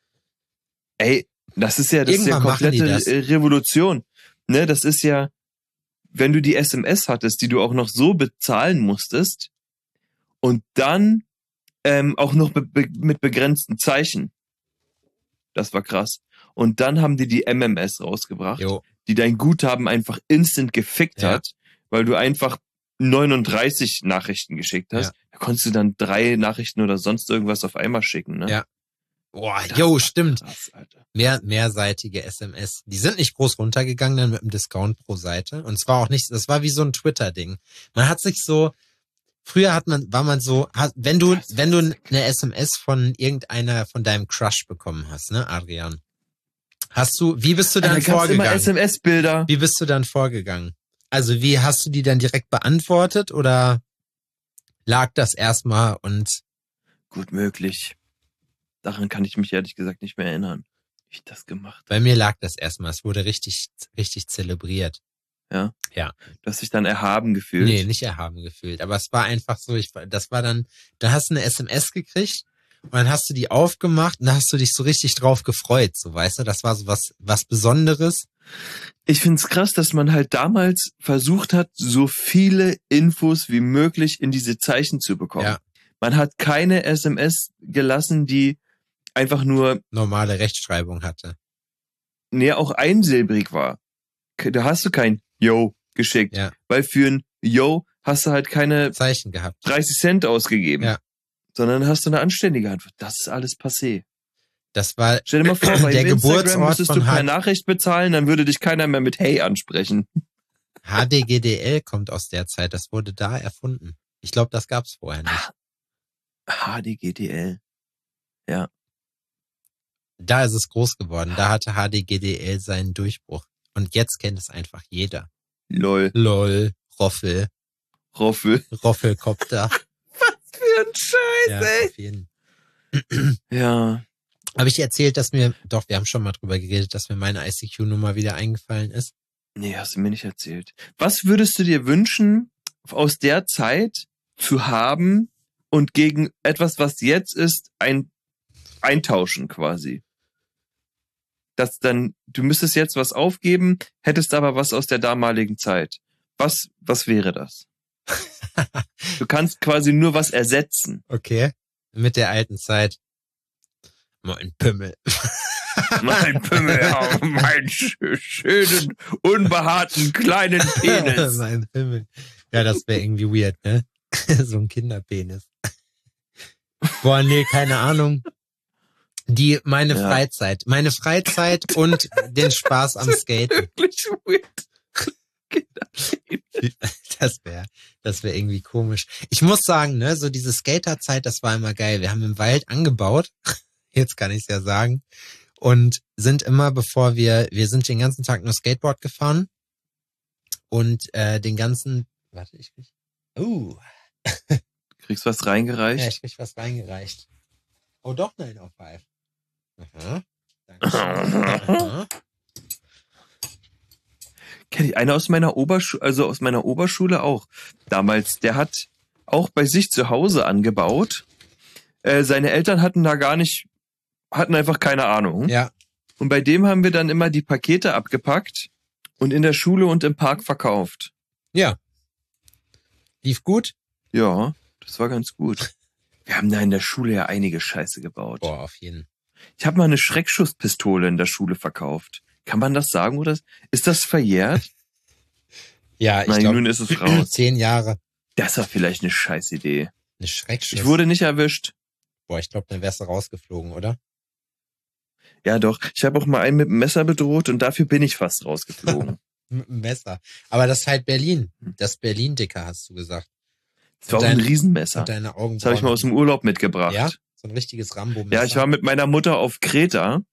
Ey, das ist ja, das ist ja Irgendwann machen die komplette das. äh, Revolution. Ne, das ist ja, wenn du die S M S hattest, die du auch noch so bezahlen musstest und dann ähm, auch noch be be mit begrenzten Zeichen. Das war krass. Und dann haben die die M M S rausgebracht, Jo. die dein Guthaben einfach instant gefickt Ja. hat, weil du einfach neununddreißig Nachrichten geschickt hast. Ja. Da konntest du dann drei Nachrichten oder sonst irgendwas auf einmal schicken, ne? Ja. Boah, Das jo, war stimmt. krass, Alter. Mehr, mehrseitige S M S. Die sind nicht groß runtergegangen dann mit dem Discount pro Seite. Und zwar auch nicht, das war wie so ein Twitter-Ding. Man hat sich so, früher hat man, war man so, hat, wenn du, wenn du eine S M S von irgendeiner, von deinem Crush bekommen hast, ne, Adrian? Hast du, wie bist du Da dann gab's immer vorgegangen? S M S-Bilder. Wie bist du dann vorgegangen? Also wie hast du die dann direkt beantwortet oder lag das erstmal und Gut möglich. Daran kann ich mich ehrlich gesagt nicht mehr erinnern, wie ich das gemacht habe. bei mir lag das erstmal, es wurde richtig, richtig zelebriert. Ja? Ja. Du hast dich dann erhaben gefühlt. Nee, nicht erhaben gefühlt, aber es war einfach so, ich, das war dann, da hast du eine S M S gekriegt und dann hast du die aufgemacht und da hast du dich so richtig drauf gefreut, so weißt du, das war so was, was Besonderes. Ich find's krass, dass man halt damals versucht hat, so viele Infos wie möglich in diese Zeichen zu bekommen. Ja. Man hat keine S M S gelassen, die einfach nur, Normale Rechtschreibung hatte. nee, auch einsilbrig war. Da hast du kein Yo geschickt. Ja. Weil für ein Yo hast du halt keine Zeichen gehabt. dreißig Cent ausgegeben. Ja. Sondern hast du eine anständige Antwort. Das ist alles passé. Das war Stell dir mal vor, bei der Instagram Geburtsort müsstest du von per H- Nachricht bezahlen, dann würde dich keiner mehr mit Hey ansprechen. H D G D L kommt aus der Zeit, das wurde da erfunden. Ich glaube, das gab's vorher nicht. H D G D L. Ja. Da ist es groß geworden. Da hatte H D G D L seinen Durchbruch. Und jetzt kennt es einfach jeder. Lol. Lol, Roffel, Roffel. Roffelkopter. Für ein Scheiß, Ja, ey. auf jeden. Ja. Habe ich erzählt, dass mir, doch, wir haben schon mal drüber geredet, dass mir meine I C Q-Nummer wieder eingefallen ist? Nee, hast du mir nicht erzählt. Was würdest du dir wünschen, aus der Zeit zu haben und gegen etwas, was jetzt ist, ein, eintauschen quasi? Dass dann, du müsstest jetzt was aufgeben, hättest aber was aus der damaligen Zeit. Was, was wäre das? Du kannst quasi nur was ersetzen. Okay. Mit der alten Zeit. Mein Pimmel. Mein Pimmel, oh, meinen sch- schönen, unbehaarten kleinen Penis. Mein Pimmel. Ja, das wäre irgendwie weird, ne? So ein Kinderpenis. Boah, nee, keine Ahnung. Die, meine Ja. Freizeit. Meine Freizeit und den Spaß am Skaten. Wirklich weird. Das wäre, das wäre irgendwie komisch. Ich muss sagen, ne, so diese Skaterzeit, das war immer geil. Wir haben im Wald angebaut. Jetzt kann ich es ja sagen. Und sind immer, bevor wir, wir sind den ganzen Tag nur Skateboard gefahren. Und, äh, den ganzen, warte, ich krieg, uh, Kriegst was reingereicht? ja, ich krieg was reingereicht. Oh, doch, nein, auf five. Aha. Dankeschön. Aha. Kenn ich einer aus meiner Oberschule, also aus meiner Oberschule auch. Damals, der hat auch bei sich zu Hause angebaut. Äh, seine Eltern hatten da gar nicht, hatten einfach keine Ahnung. Ja, Und bei dem haben wir dann immer die Pakete abgepackt und in der Schule und im Park verkauft. ja. Lief gut? Ja, das war ganz gut. Wir haben da in der Schule ja einige Scheiße gebaut. Boah, auf jeden. Ich habe mal eine Schreckschusspistole in der Schule verkauft. Kann man das sagen oder ist das verjährt? Ja, ich Nein, glaube, nun ist es raus. zehn Jahre. Das war vielleicht eine Scheißidee. Eine Schreckschuss. Ich wurde nicht erwischt. Boah, ich glaube, dann wärst du rausgeflogen, oder? Ja doch, ich habe auch mal einen mit dem Messer bedroht und dafür bin ich fast rausgeflogen. Mit einem Messer. Aber das ist halt Berlin. Das Berlin-Dicker, hast du gesagt. Das war auch Und ein dein- Riesenmesser. Und deine Augenbrauen. Das habe ich mal aus dem Urlaub mitgebracht. Ja? So ein richtiges Rambo-Messer. Ja, ich war mit meiner Mutter auf Kreta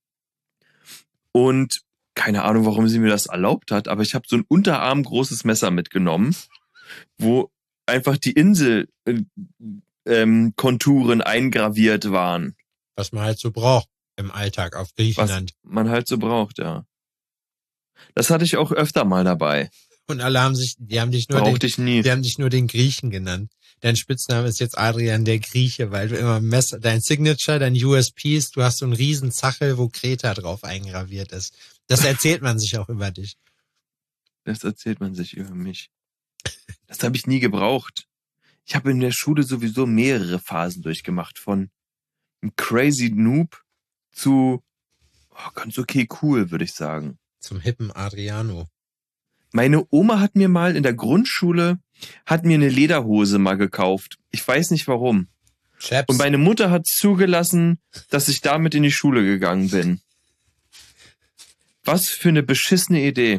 und keine Ahnung, warum sie mir das erlaubt hat, aber ich habe so ein unterarmgroßes Messer mitgenommen, wo einfach die Insel äh, ähm, Konturen eingraviert waren, Was man halt so braucht im Alltag auf was Griechenland. man halt so braucht, ja. Das hatte ich auch öfter mal dabei. Und alle haben sich, die haben dich nur den, Brauchte ich nie. die haben dich nur den Griechen genannt. Dein Spitzname ist jetzt Adrian der Grieche, weil du immer Messer, dein Signature, dein U S P ist, du hast so einen riesen Zachel, wo Kreta drauf eingraviert ist. Das erzählt man sich auch über dich. Das erzählt man sich über mich. Das habe ich nie gebraucht. Ich habe in der Schule sowieso mehrere Phasen durchgemacht, von einem crazy Noob zu oh, ganz okay cool, würde ich sagen. Zum hippen Adriano. Meine Oma hat mir mal in der Grundschule, hat mir eine Lederhose mal gekauft. Ich weiß nicht warum. Chaps. Und meine Mutter hat zugelassen, dass ich damit in die Schule gegangen bin. Was für eine beschissene Idee.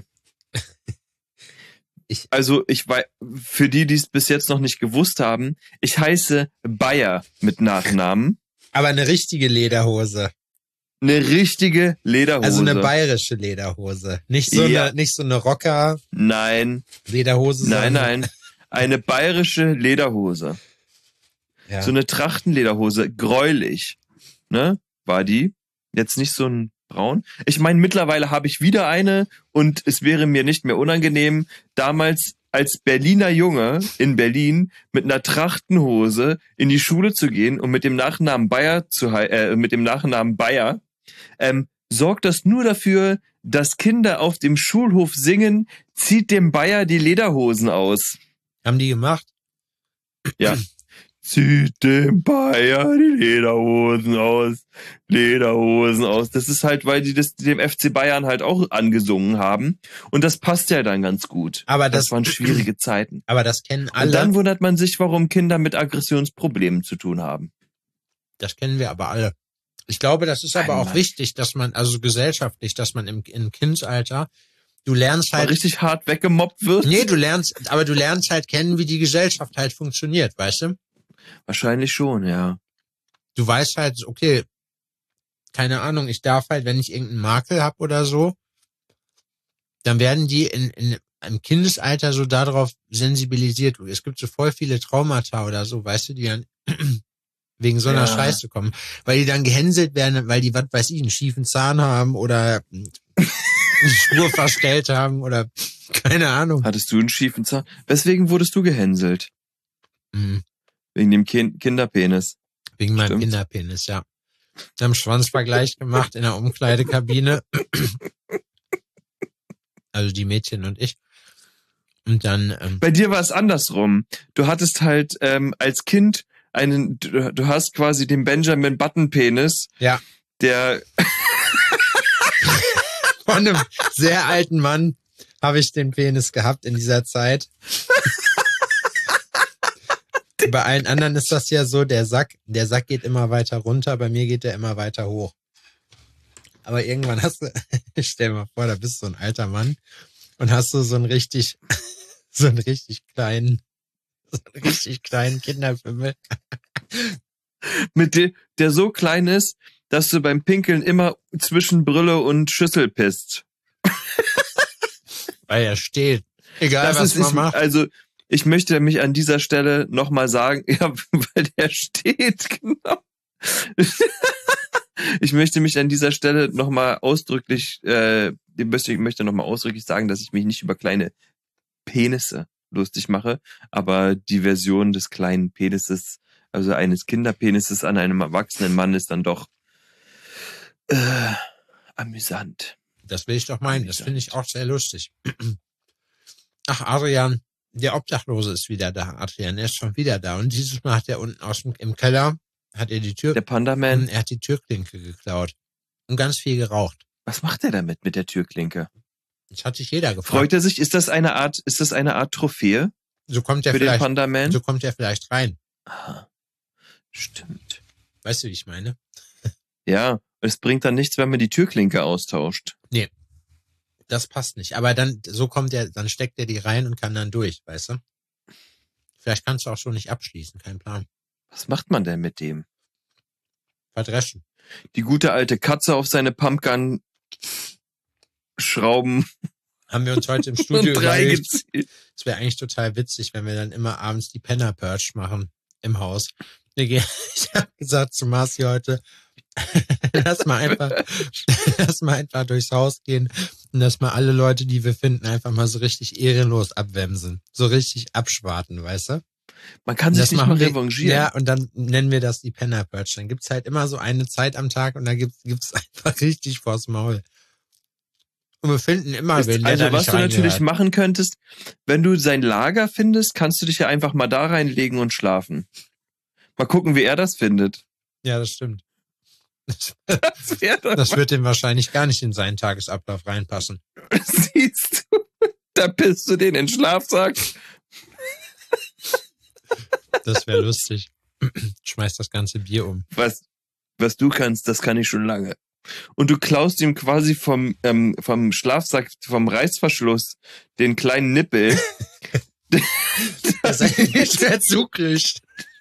Ich- Also ich weiß, für die, die es bis jetzt noch nicht gewusst haben, ich heiße Bayer mit Nachnamen. Aber eine richtige Lederhose. Eine richtige Lederhose. Also eine bayerische Lederhose. Nicht so Ja. eine, nicht so eine Rocker-Lederhose. Nein, nein, sondern- nein. Eine bayerische Lederhose. Ja. So eine Trachtenlederhose, gräulich, ne, war die. Jetzt nicht so ein braun. Ich meine, mittlerweile habe ich wieder eine und es wäre mir nicht mehr unangenehm, damals als Berliner Junge in Berlin mit einer Trachtenhose in die Schule zu gehen und mit dem Nachnamen Bayer zu hei- äh, mit dem Nachnamen Bayer, ähm, sorgt das nur dafür, dass Kinder auf dem Schulhof singen, zieht dem Bayer die Lederhosen aus. Haben die gemacht? Ja. Zieht dem Bayer die Lederhosen aus, Lederhosen aus. Das ist halt, weil die das dem F C Bayern halt auch angesungen haben. Und das passt ja dann ganz gut. Aber Das das, waren schwierige Zeiten. aber das kennen alle. Und dann wundert man sich, warum Kinder mit Aggressionsproblemen zu tun haben. Das kennen wir aber alle. Ich glaube, das ist aber Nein, auch Mann. wichtig, dass man, also gesellschaftlich, dass man im, im Kindsalter, du lernst Weil halt, richtig hart weggemobbt wird. nee, du lernst, aber du lernst halt kennen, wie die Gesellschaft halt funktioniert, weißt du? Wahrscheinlich schon, ja. Du weißt halt, okay, keine Ahnung, ich darf halt, wenn ich irgendeinen Makel hab oder so, dann werden die in, in im Kindesalter so darauf sensibilisiert. Es gibt so voll viele Traumata oder so, weißt du, die dann wegen so einer Ja. Scheiße kommen. Weil die dann gehänselt werden, weil die, was weiß ich, einen schiefen Zahn haben oder eine Spur verstellt haben oder keine Ahnung. Hattest du einen schiefen Zahn? Weswegen wurdest du gehänselt? Mhm. Wegen dem kind- Kinderpenis. Wegen meinem Stimmt. Kinderpenis, ja. Wir haben Schwanzvergleich gemacht in der Umkleidekabine. Also die Mädchen und ich. Und dann, ähm, Bei dir war es andersrum. Du hattest halt ähm, als Kind einen, du, du hast quasi den Benjamin Button Penis, ja, der von einem sehr alten Mann habe ich den Penis gehabt in dieser Zeit. Bei allen anderen ist das ja so, der Sack, der Sack geht immer weiter runter, bei mir geht der immer weiter hoch. Aber irgendwann hast du, stell dir mal vor, da bist du so ein alter Mann und hast du so einen richtig, so einen richtig kleinen, so einen richtig kleinen Kinderfimmel. mit dem, der so klein ist, dass du beim Pinkeln immer zwischen Brille und Schüssel pisst. Weil er steht. Egal, Das was ist, man ich, macht. also ich möchte mich an dieser Stelle nochmal sagen, ja, weil der steht, genau. Ich möchte mich an dieser Stelle nochmal ausdrücklich, äh, ich möchte, ich möchte nochmal ausdrücklich sagen, dass ich mich nicht über kleine Penisse lustig mache, aber die Version des kleinen Penises, also eines Kinderpenises an einem erwachsenen Mann ist dann doch äh, amüsant. Das will ich doch meinen. Das finde ich auch sehr lustig. Ach, Adrian, der Obdachlose ist wieder da. Adrian, er ist schon wieder da. Und dieses Mal hat er unten aus dem, im Keller, hat er die Tür, Der Panda-Man, er hat die Türklinke geklaut. Und ganz viel geraucht. was macht er damit mit der Türklinke? Das hat sich jeder gefragt. Freut er sich? Ist das eine Art, ist das eine Art Trophäe So kommt er für den vielleicht, Panda-Man? so kommt er vielleicht rein. Aha. Stimmt. Weißt du, wie ich meine? Ja, es bringt dann nichts, wenn man die Türklinke austauscht. Das passt nicht. Aber dann, so kommt er, dann steckt er die rein und kann dann durch, weißt du? Vielleicht kannst du auch schon nicht abschließen, kein Plan. Was macht man denn mit dem? Verdreschen. Die gute alte Katze auf seine Pumpgun schrauben Haben wir uns heute im und Studio drei überlegt. gezielt. Es wäre eigentlich total witzig, wenn wir dann immer abends die Penner Purge machen im Haus. Wir gehen, ich habe gesagt zu Marci heute, lass mal einfach, lass mal einfach durchs Haus gehen und lass mal alle Leute, die wir finden, einfach mal so richtig ehrenlos abwämsen. So richtig abschwarten, weißt du? Man kann Und sich nicht mal wir- revanchieren. Ja, und dann nennen wir das die Penner Purge. Dann gibt's halt immer so eine Zeit am Tag und da gibt's, gibt's einfach richtig vors Maul. Und wir finden immer Ist, wen, der also da was nicht du natürlich reingehört. machen könntest, wenn du sein Lager findest, kannst du dich ja einfach mal da reinlegen und schlafen. Mal gucken, wie er das findet. Ja, das stimmt. Das wäre doch Das wird dem wahrscheinlich gar nicht in seinen Tagesablauf reinpassen. siehst du. Da pisst du den in den Schlafsack. Das wäre lustig. Schmeiß das ganze Bier um. Was, was du kannst, das kann ich schon lange. Und du klaust ihm quasi vom, ähm, vom Schlafsack, vom Reißverschluss, den kleinen Nippel. Das ist nicht mehr zukriegt.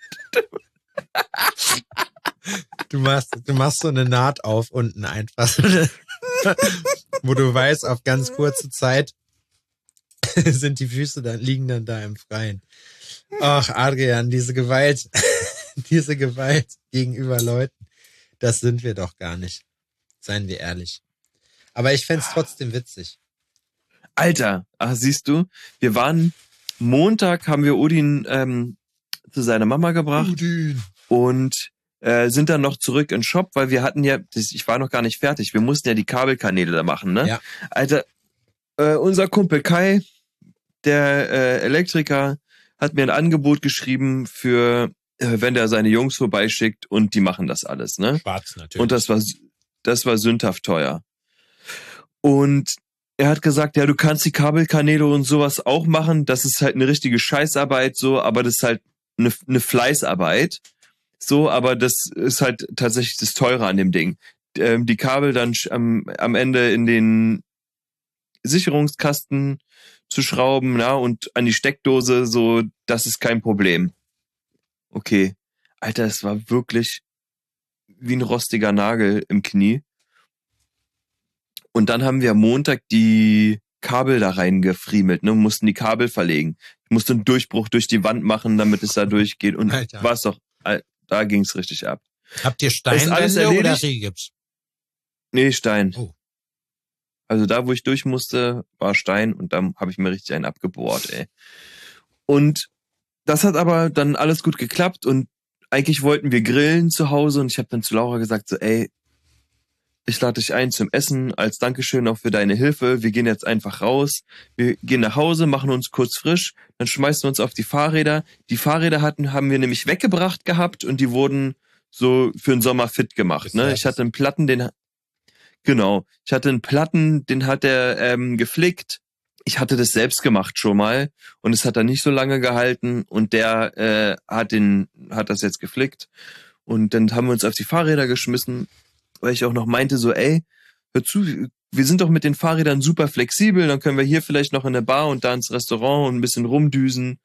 Du machst, du machst so eine Naht auf unten einfach. Wo du weißt, auf ganz kurze Zeit sind die Füße dann, liegen dann da im Freien. Ach, Adrian, diese Gewalt, diese Gewalt gegenüber Leuten, das sind wir doch gar nicht. Seien wir ehrlich. Aber ich fänd's trotzdem witzig. Alter, ach, siehst du, wir waren, Montag haben wir Odin ähm, zu seiner Mama gebracht und äh, sind dann noch zurück in den Shop, weil wir hatten ja, das, ich war noch gar nicht fertig, wir mussten ja die Kabelkanäle da machen, ne? Ja. Alter, äh, unser Kumpel Kai, der äh, Elektriker, hat mir ein Angebot geschrieben für, äh, wenn der seine Jungs vorbeischickt und die machen das alles, ne? Schwarz natürlich. Und das war, das war sündhaft teuer. Und er hat gesagt, ja, du kannst die Kabelkanäle und sowas auch machen. Das ist halt eine richtige Scheißarbeit, so, aber das ist halt eine, eine Fleißarbeit. So, aber das ist halt tatsächlich das Teure an dem Ding. Ähm, die Kabel dann sch- am, am Ende in den Sicherungskasten zu schrauben, na, und an die Steckdose, so, das ist kein Problem. okay, Alter, es war wirklich wie ein rostiger Nagel im Knie. Und dann haben wir am Montag die Kabel da reingefriemelt, ne, mussten die Kabel verlegen. Ich musste einen Durchbruch durch die Wand machen, damit es da durchgeht. Und Alter. war's doch, da ging's richtig ab. Habt ihr Ist alles Steinwände oder erledigt? Rigips? Nee, Stein. Oh. Also da, wo ich durch musste, war Stein und dann habe ich mir richtig einen abgebohrt, ey. Und das hat aber dann alles gut geklappt und eigentlich wollten wir grillen zu Hause und ich habe dann zu Laura gesagt so, ey, ich lade dich ein zum Essen, als Dankeschön auch für deine Hilfe. Wir gehen jetzt einfach raus. Wir gehen nach Hause, machen uns kurz frisch, dann schmeißen wir uns auf die Fahrräder. Die Fahrräder hatten, haben wir nämlich weggebracht gehabt und die wurden so für den Sommer fit gemacht. Ne? Ich hatte einen Platten, den genau, ich hatte einen Platten, den hat er ähm, geflickt. Ich hatte das selbst gemacht schon mal und es hat dann nicht so lange gehalten und der äh, hat den hat das jetzt geflickt und dann haben wir uns auf die Fahrräder geschmissen, weil ich auch noch meinte so, ey, hör zu, wir sind doch mit den Fahrrädern super flexibel, dann können wir hier vielleicht noch in der Bar und da ins Restaurant und ein bisschen rumdüsen.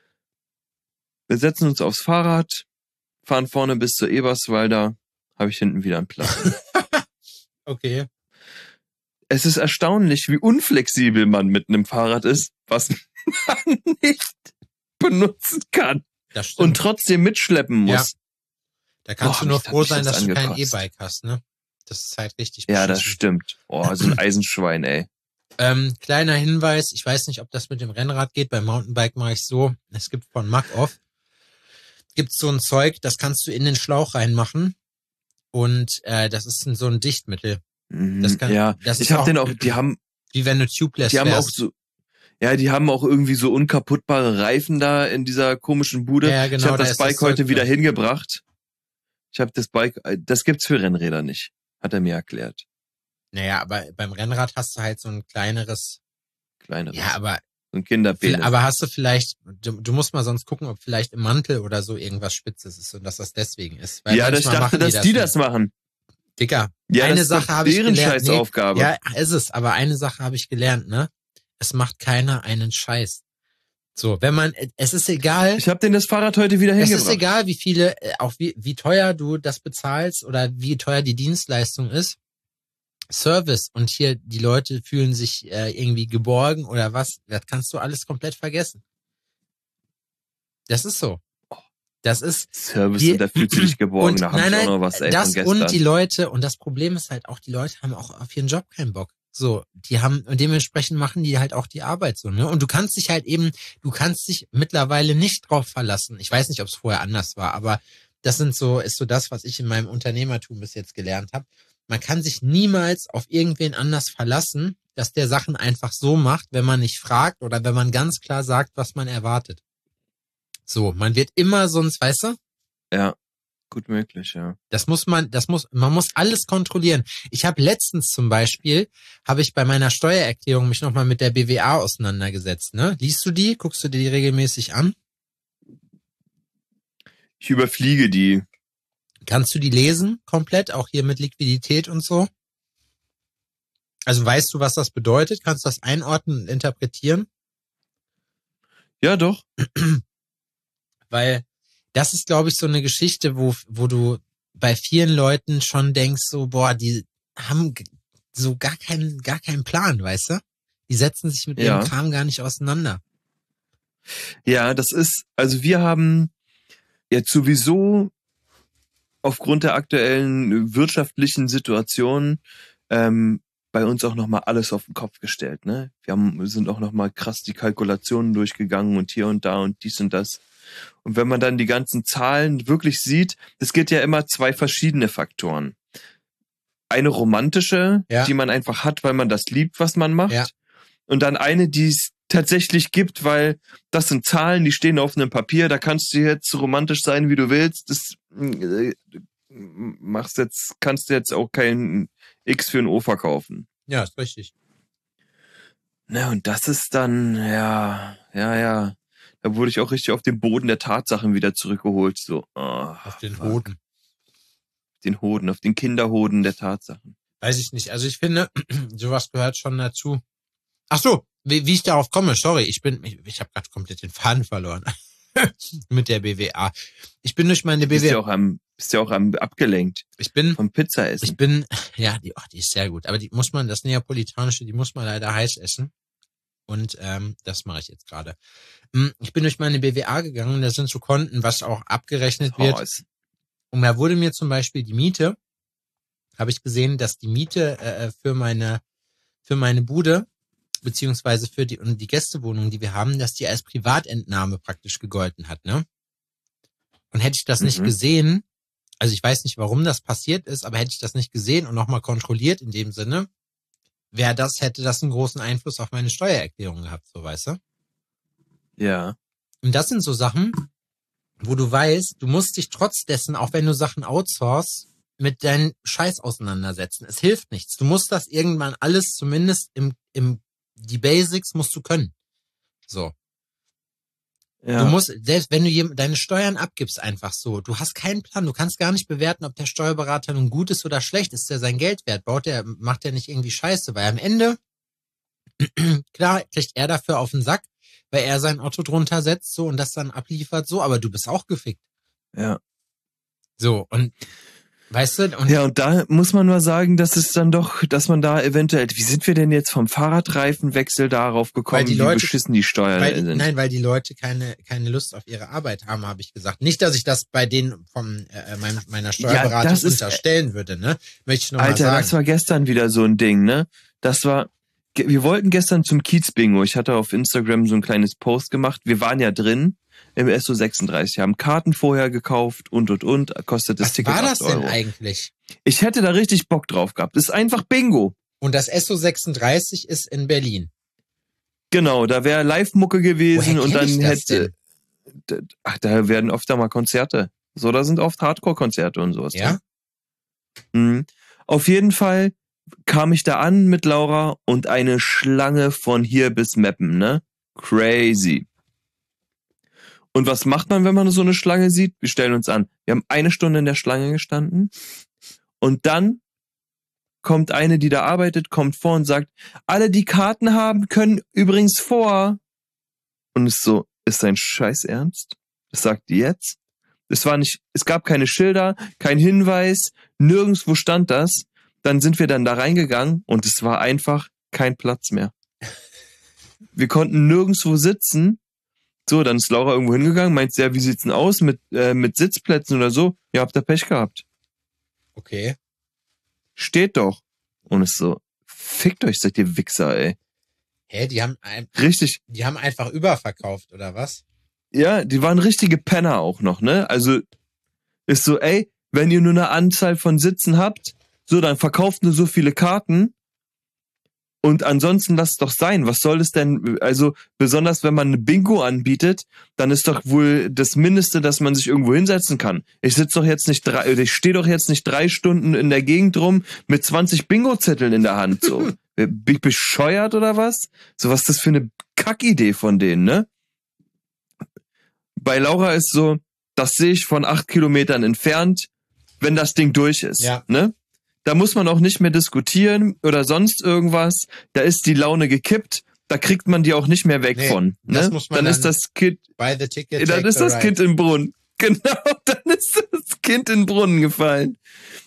Wir setzen uns aufs Fahrrad, fahren vorne bis zur Eberswalder, habe ich hinten wieder einen Platten. Okay. Es ist erstaunlich, wie unflexibel man mit einem Fahrrad ist, was man nicht benutzen kann Das stimmt. und trotzdem mitschleppen muss. Ja. Da kannst Boah, du nur mich hat froh mich sein, das dass du kein angekotzt. E-Bike hast, ne? Das ist halt richtig Ja, das beschissen. stimmt. Oh, so ein Eisenschwein, ey. Ähm, kleiner Hinweis, ich weiß nicht, ob das mit dem Rennrad geht, beim Mountainbike mache ich so, es gibt von Mack-Off, gibt's so ein Zeug, das kannst du in den Schlauch reinmachen und äh, das ist ein, so ein Dichtmittel. Mhm, Das kann- ja, das ich ist habe auch- den auch, die haben, Wie wenn du tubeless die haben auch wärst. so, ja, die haben auch irgendwie so unkaputtbare Reifen da in dieser komischen Bude. Ja, genau, ich habe da das ist das Bike heute Zeug wieder drin. hingebracht. Ich habe das Bike, das gibt's für Rennräder nicht, hat er mir erklärt. Naja, aber beim Rennrad hast du halt so ein kleineres, Kleine, ja, aber so ein Kinderpenis. aber hast du vielleicht, du, du musst mal sonst gucken, ob vielleicht im Mantel oder so irgendwas Spitzes ist und dass das deswegen ist. Weil ja, das, ich manchmal dachte, machen dass die nicht. das machen. Dicker, Ja, eine das ist Sache doch habe ich deren gelernt. Nee, Scheißaufgabe. ja, ist es, aber eine Sache habe ich gelernt, ne? Es macht keiner einen Scheiß. So, wenn man, es ist egal, Ich habe denen das Fahrrad heute wieder es hingebracht. ist egal, wie viele, äh, auch wie, wie teuer du das bezahlst oder wie teuer die Dienstleistung ist. Service und hier die Leute fühlen sich äh, irgendwie geborgen oder was, das kannst du alles komplett vergessen. Das ist so. Das ist Service, Die- und da fühlt sie sich geborgen, und da habe nein, ich auch nein, noch was ey, das von und gestern. die Leute und das Problem ist halt auch, die Leute haben auch auf ihren Job keinen Bock. So, die haben und dementsprechend machen die halt auch die Arbeit so, ne? Und du kannst dich halt eben, du kannst dich mittlerweile nicht drauf verlassen. Ich weiß nicht, ob es vorher anders war, aber das sind so ist so das, was ich in meinem Unternehmertum bis jetzt gelernt habe. Man kann sich niemals auf irgendwen anders verlassen, dass der Sachen einfach so macht, wenn man nicht fragt oder wenn man ganz klar sagt, was man erwartet. So, man wird immer sonst, weißt du? Ja, gut möglich, ja. Das muss man, das muss, man muss alles kontrollieren. Ich habe letztens zum Beispiel, habe ich bei meiner Steuererklärung mich nochmal mit der B W A auseinandergesetzt. Ne? Liest du die? Guckst du dir die regelmäßig an? Ich überfliege die. Kannst du die lesen komplett, auch hier mit Liquidität und so? Also weißt du, was das bedeutet? Kannst du das einordnen und interpretieren? Ja, doch. Weil das ist, glaube ich, so eine Geschichte, wo, wo du bei vielen Leuten schon denkst, so, boah, die haben g- so gar keinen, gar keinen Plan, weißt du? Die setzen sich mit Ja. ihrem Kram gar nicht auseinander. Ja, das ist, also wir haben jetzt sowieso aufgrund der aktuellen wirtschaftlichen Situation ähm, bei uns auch nochmal alles auf den Kopf gestellt. Ne? Wir haben, wir sind auch nochmal krass die Kalkulationen durchgegangen und hier und da und dies und das. Und wenn man dann die ganzen Zahlen wirklich sieht, es gibt ja immer zwei verschiedene Faktoren. Eine romantische, Ja. die man einfach hat, weil man das liebt, was man macht. Ja. Und dann eine, die es tatsächlich gibt, weil das sind Zahlen, die stehen auf einem Papier, da kannst du jetzt so romantisch sein, wie du willst. Das äh, machst jetzt, kannst du jetzt auch kein X für ein O verkaufen. Ja, ist richtig. Na, und das ist dann, ja, ja, ja. Da wurde ich auch richtig auf den Boden der Tatsachen wieder zurückgeholt. So, oh, Auf den fuck. Hoden. Auf den Hoden, auf den Kinderhoden der Tatsachen. Weiß ich nicht. Also ich finde, sowas gehört schon dazu. Ach so, wie, wie ich darauf komme, sorry, ich bin, ich, ich habe gerade komplett den Faden verloren. mit der B W A. Ich bin durch meine B Bist W A. ja auch am, bist ja auch am abgelenkt Ich bin, vom Pizza essen. ich bin, ja, die, ach, die ist sehr gut. Aber die muss man, das neapolitanische, die muss man leider heiß essen. Und ähm, das mache ich jetzt gerade. Ich bin durch meine B W A gegangen, da sind so Konten, was auch abgerechnet wird. Oh, ist- Und da wurde mir zum Beispiel die Miete, habe ich gesehen, dass die Miete äh, für meine für meine Bude, beziehungsweise für die und die Gästewohnung, die wir haben, dass die als Privatentnahme praktisch gegolten hat, ne? Und hätte ich das nicht Mhm. gesehen, also ich weiß nicht, warum das passiert ist, aber hätte ich das nicht gesehen und nochmal kontrolliert in dem Sinne, wäre das, hätte das einen großen Einfluss auf meine Steuererklärung gehabt, so weißt du? Ja. Und das sind so Sachen, wo du weißt, du musst dich trotz dessen, auch wenn du Sachen outsource, mit deinem Scheiß auseinandersetzen. Es hilft nichts. Du musst das irgendwann alles, zumindest im, im, die Basics musst du können. So. Ja. Du musst, selbst wenn du jem- deine Steuern abgibst, einfach so, du hast keinen Plan, du kannst gar nicht bewerten, ob der Steuerberater nun gut ist oder schlecht. Ist der sein Geld wert? Baut der, macht der nicht irgendwie Scheiße? Weil am Ende, klar, kriegt er dafür auf den Sack, weil er sein Auto drunter setzt, so, und das dann abliefert, so, aber du bist auch gefickt. ja. So, und, weißt du, und Ja, und da muss man mal sagen, dass es dann doch, dass man da eventuell, wie sind wir denn jetzt vom Fahrradreifenwechsel darauf gekommen, Weil die wie Leute- beschissen die Steuern weil, sind? nein, weil die Leute keine, keine Lust auf ihre Arbeit haben, habe ich gesagt. Nicht, dass ich das bei denen vom, äh, mein, meiner Steuerberatung das ist- unterstellen würde, ne? Möchte ich nur mal Alter, sagen. das war gestern wieder so ein Ding, ne? Das war, ge- wir wollten gestern zum Kiez-Bingo. Ich hatte auf Instagram so ein kleines Post gemacht. Wir waren ja drin im S O sechsunddreißig, haben Karten vorher gekauft und, und, und, kostet das Was Ticket war das acht denn Euro. eigentlich? Ich hätte da richtig Bock drauf gehabt. Das ist einfach Bingo. Und das S O sechsunddreißig ist in Berlin. Genau, da wäre Live-Mucke gewesen Woher und kenn dann ich das hätte, d- ach, da werden oft mal Konzerte. So, da sind oft Hardcore-Konzerte und sowas. Ja? Mhm. Auf jeden Fall kam ich da an mit Laura und eine Schlange von hier bis Meppen, ne? Crazy. Und was macht man, wenn man so eine Schlange sieht? Wir stellen uns an. Wir haben eine Stunde in der Schlange gestanden und dann kommt eine, die da arbeitet, kommt vor und sagt, alle, die Karten haben, können übrigens vor. Und ist so, ist dein Scheiß ernst? Das sagt die jetzt? Es war nicht, es gab keine Schilder, kein Hinweis, nirgendwo stand das. Dann sind wir dann da reingegangen und es war einfach kein Platz mehr. Wir konnten nirgendwo sitzen. So, dann ist Laura irgendwo hingegangen, meint sie, ja, wie sieht's denn aus mit, äh, mit Sitzplätzen oder so? Ja, habt ihr Pech gehabt. Okay. Steht doch. Und es ist so, fickt euch, seid ihr Wichser, ey. Hä, die haben, ein, Richtig, die haben einfach überverkauft, oder was? ja, die waren richtige Penner auch noch, ne? Also, ist so, ey, wenn ihr nur eine Anzahl von Sitzen habt, so, dann verkauft nur so viele Karten. Und ansonsten lasst es doch sein. Was soll es denn? Also, besonders wenn man eine Bingo anbietet, dann ist doch wohl das Mindeste, dass man sich irgendwo hinsetzen kann. Ich sitze doch jetzt nicht drei, ich stehe doch jetzt nicht drei Stunden in der Gegend rum mit zwanzig Bingo-Zetteln in der Hand, so. Bin ich bescheuert oder was? So, was ist das für eine Kackidee von denen, ne? Bei Laura ist so, das sehe ich von acht Kilometern entfernt, wenn das Ding durch ist, Ja. ne? Da muss man auch nicht mehr diskutieren oder sonst irgendwas. Da ist die Laune gekippt. Da kriegt man die auch nicht mehr weg Nee, von. das Ne? muss man dann, dann- ist das Kind, Buy the ticket, dann take ist the das ride. Kind in den Brunnen. Genau, dann ist das Kind in den Brunnen gefallen.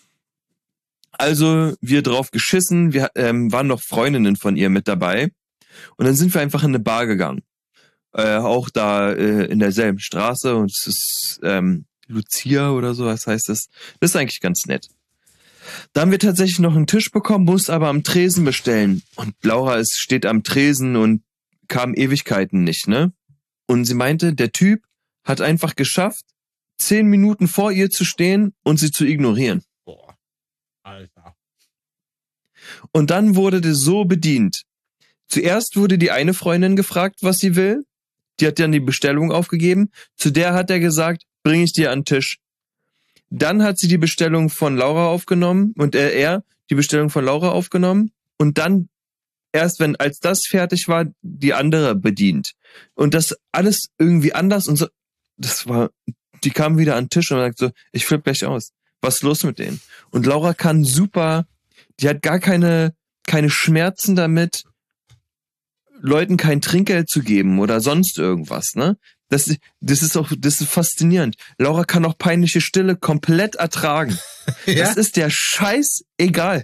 Also wir drauf geschissen. Wir ähm, waren noch Freundinnen von ihr mit dabei. Und dann sind wir einfach in eine Bar gegangen. Äh, auch da äh, in derselben Straße. Und es ist ähm, Lucia oder so, was heißt das? Das ist eigentlich ganz nett. Da haben wir tatsächlich noch einen Tisch bekommen, mussten aber am Tresen bestellen. Und Laura ist, steht am Tresen und kam Ewigkeiten nicht, ne? Und sie meinte, der Typ hat einfach geschafft, zehn Minuten vor ihr zu stehen und sie zu ignorieren. Boah. Alter. Und dann wurde das so bedient. Zuerst wurde die eine Freundin gefragt, was sie will. Die hat dann die Bestellung aufgegeben. Zu der hat er gesagt, bring ich dir an den Tisch. Dann hat sie die Bestellung von Laura aufgenommen und er, er die Bestellung von Laura aufgenommen und dann erst wenn, als das fertig war, die andere bedient. Und das alles irgendwie anders und so, das war, die kam wieder an den Tisch und sagt so, ich flipp gleich aus. Was ist los mit denen? Und Laura kann super, die hat gar keine, keine Schmerzen damit, Leuten kein Trinkgeld zu geben oder sonst irgendwas, ne? Das, das ist auch, das ist faszinierend. Laura kann auch peinliche Stille komplett ertragen. Ja? Das ist der Scheiß egal.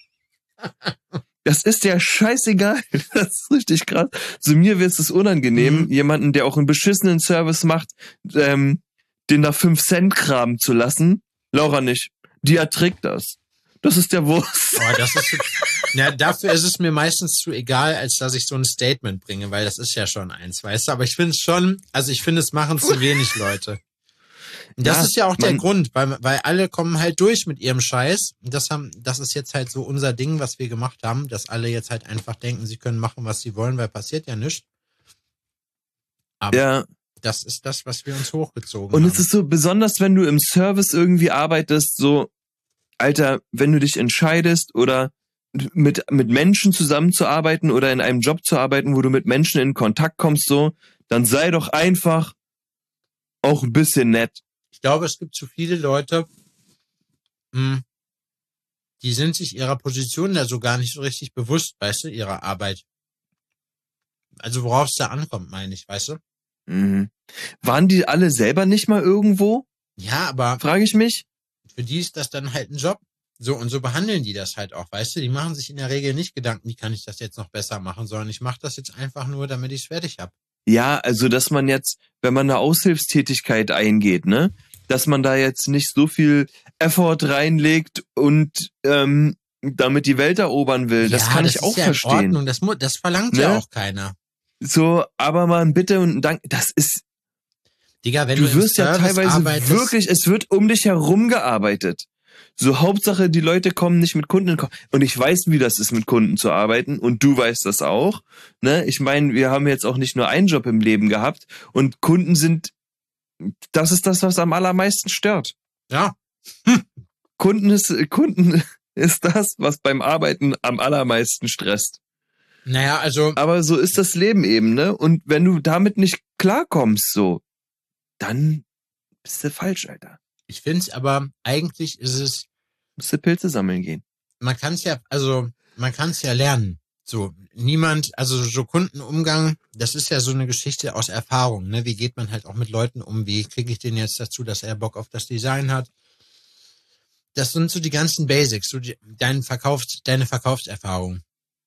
Das ist der Scheißegal. Das ist richtig krass. So mir wird es unangenehm, mhm. jemanden, der auch einen beschissenen Service macht, ähm, den da fünf Cent kramen zu lassen. Laura nicht. Die erträgt das. Das ist der Wurst. Oh, das ist, ja, dafür ist es mir meistens zu egal, als dass ich so ein Statement bringe, weil das ist ja schon eins, weißt du? Aber ich finde es schon, also ich finde, es machen zu wenig Leute. Und das ja, ist ja auch der man, Grund, weil, weil alle kommen halt durch mit ihrem Scheiß. Und das haben, das ist jetzt halt so unser Ding, was wir gemacht haben, dass alle jetzt halt einfach denken, sie können machen, was sie wollen, weil passiert ja nichts. Aber ja. das ist das, was wir uns hochgezogen Und haben. Und es ist so, besonders wenn du im Service irgendwie arbeitest, so, Alter, wenn du dich entscheidest oder mit, mit Menschen zusammenzuarbeiten oder in einem Job zu arbeiten, wo du mit Menschen in Kontakt kommst, so, dann sei doch einfach auch ein bisschen nett. Ich glaube, es gibt zu viele Leute, mh, die sind sich ihrer Position da so gar nicht so richtig bewusst, weißt du, ihrer Arbeit. Also worauf es da ankommt, meine ich, weißt du? Mhm. Waren die alle selber nicht mal irgendwo? Ja, aber frage ich mich. Für die ist das dann halt ein Job. So, und so behandeln die das halt auch, weißt du? Die machen sich in der Regel nicht Gedanken, wie kann ich das jetzt noch besser machen, sondern ich mache das jetzt einfach nur, damit ich es fertig habe. Ja, also dass man jetzt, wenn man eine Aushilfstätigkeit eingeht, ne, dass man da jetzt nicht so viel Effort reinlegt und ähm, damit die Welt erobern will, das ja, kann das ich auch ist ja verstehen. In Ordnung. Das, das verlangt ne? ja auch keiner. So, aber mal ein Bitte und ein Dank, das ist, Digga, wenn du, du wirst ja teilweise arbeitest, wirklich, es wird um dich herum gearbeitet. So, Hauptsache, die Leute kommen nicht mit Kunden in Kontakt. Und ich weiß, wie das ist, mit Kunden zu arbeiten. Und du weißt das auch. Ne? Ich meine, wir haben jetzt auch nicht nur einen Job im Leben gehabt. Und Kunden sind, das ist das, was am allermeisten stört. Ja. Hm. Kunden ist, Kunden ist das, was beim Arbeiten am allermeisten stresst. Naja, also. Aber so ist das Leben eben, ne? Und wenn du damit nicht klarkommst, so, dann bist du falsch, Alter. Ich finde es aber, eigentlich ist es. Musst du Pilze sammeln gehen. Man kann es ja, also, man kann es ja lernen. So, niemand, also so Kundenumgang, das ist ja so eine Geschichte aus Erfahrung, ne? Wie geht man halt auch mit Leuten um? Wie kriege ich den jetzt dazu, dass er Bock auf das Design hat? Das sind so die ganzen Basics, so die, dein Verkaufs-, deine Verkaufserfahrung.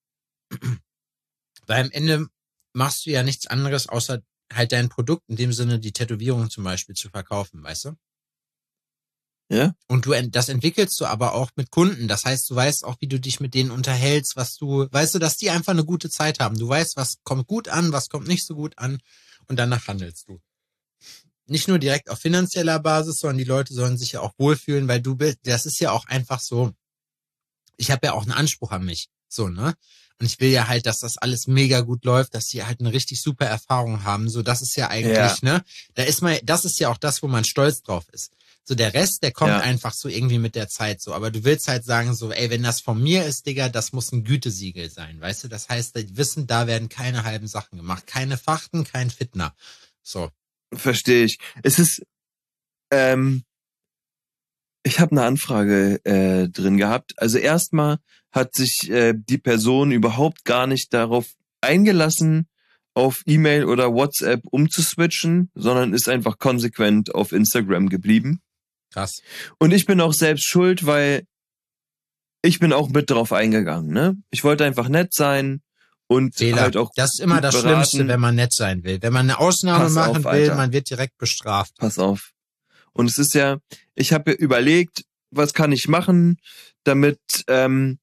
Weil am Ende machst du ja nichts anderes, außer halt dein Produkt, in dem Sinne die Tätowierung zum Beispiel zu verkaufen, weißt du? Ja. Und du, das entwickelst du aber auch mit Kunden. Das heißt, du weißt auch, wie du dich mit denen unterhältst, was du, weißt du, dass die einfach eine gute Zeit haben. Du weißt, was kommt gut an, was kommt nicht so gut an und danach handelst du. Nicht nur direkt auf finanzieller Basis, sondern die Leute sollen sich ja auch wohlfühlen, weil du bist, das ist ja auch einfach so, ich habe ja auch einen Anspruch an mich, so, ne? Und ich will ja halt, dass das alles mega gut läuft, dass die halt eine richtig super Erfahrung haben, so, das ist ja eigentlich, ja. ne? Da ist man, das ist ja auch das, wo man stolz drauf ist. So, der Rest, der kommt ja. einfach so irgendwie mit der Zeit so. Aber du willst halt sagen so, ey, wenn das von mir ist, Digga, das muss ein Gütesiegel sein, weißt du? Das heißt, die wissen, da werden keine halben Sachen gemacht. Keine Fachten, kein Fitner. So. Verstehe ich. Es ist, ähm, ich habe eine Anfrage äh, drin gehabt. Also erstmal hat sich äh, die Person überhaupt gar nicht darauf eingelassen, auf E-Mail oder WhatsApp umzuswitchen, sondern ist einfach konsequent auf Instagram geblieben. Krass. Und ich bin auch selbst schuld, weil ich bin auch mit drauf eingegangen, ne? Ich wollte einfach nett sein und Fehler. halt auch das ist immer das beraten. Schlimmste, wenn man nett sein will. Wenn man eine Ausnahme Pass machen auf, will, Alter. man wird direkt bestraft. Pass auf. Und es ist ja, ich habe überlegt, was kann ich machen, damit ähm,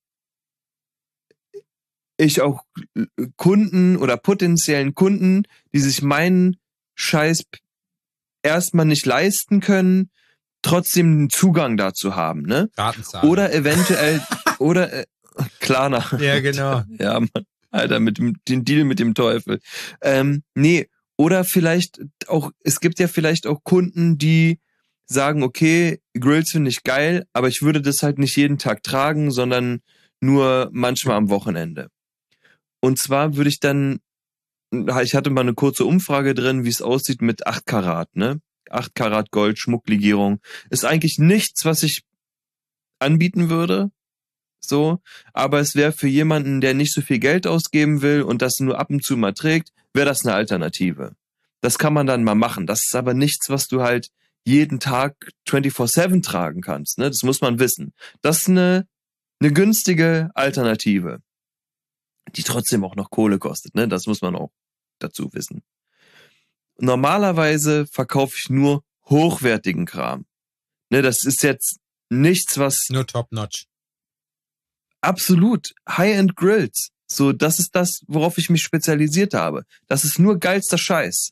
ich auch Kunden oder potenziellen Kunden, die sich meinen Scheiß erstmal nicht leisten können, trotzdem einen Zugang dazu haben, ne? Gartenzahler. Oder eventuell, oder, äh, Klarna. Ja, genau. Ja, Mann, Alter, mit dem, den Deal mit dem Teufel. Ähm, nee, oder vielleicht auch, es gibt ja vielleicht auch Kunden, die sagen, okay, Grills finde ich geil, aber ich würde das halt nicht jeden Tag tragen, sondern nur manchmal am Wochenende. Und zwar würde ich dann, ich hatte mal eine kurze Umfrage drin, wie es aussieht mit acht Karat, ne? acht Karat Gold, Schmucklegierung. Ist eigentlich nichts, was ich anbieten würde, so, aber es wäre für jemanden, der nicht so viel Geld ausgeben will und das nur ab und zu mal trägt, wäre das eine Alternative. Das kann man dann mal machen. Das ist aber nichts, was du halt jeden Tag vierundzwanzig sieben tragen kannst. Ne? Das muss man wissen. Das ist eine, eine günstige Alternative, die trotzdem auch noch Kohle kostet. Ne? Das muss man auch dazu wissen. Normalerweise verkaufe ich nur hochwertigen Kram. Ne, das ist jetzt nichts, was... Nur top-notch. Absolut. High-End Grills. So, das ist das, worauf ich mich spezialisiert habe. Das ist nur geilster Scheiß.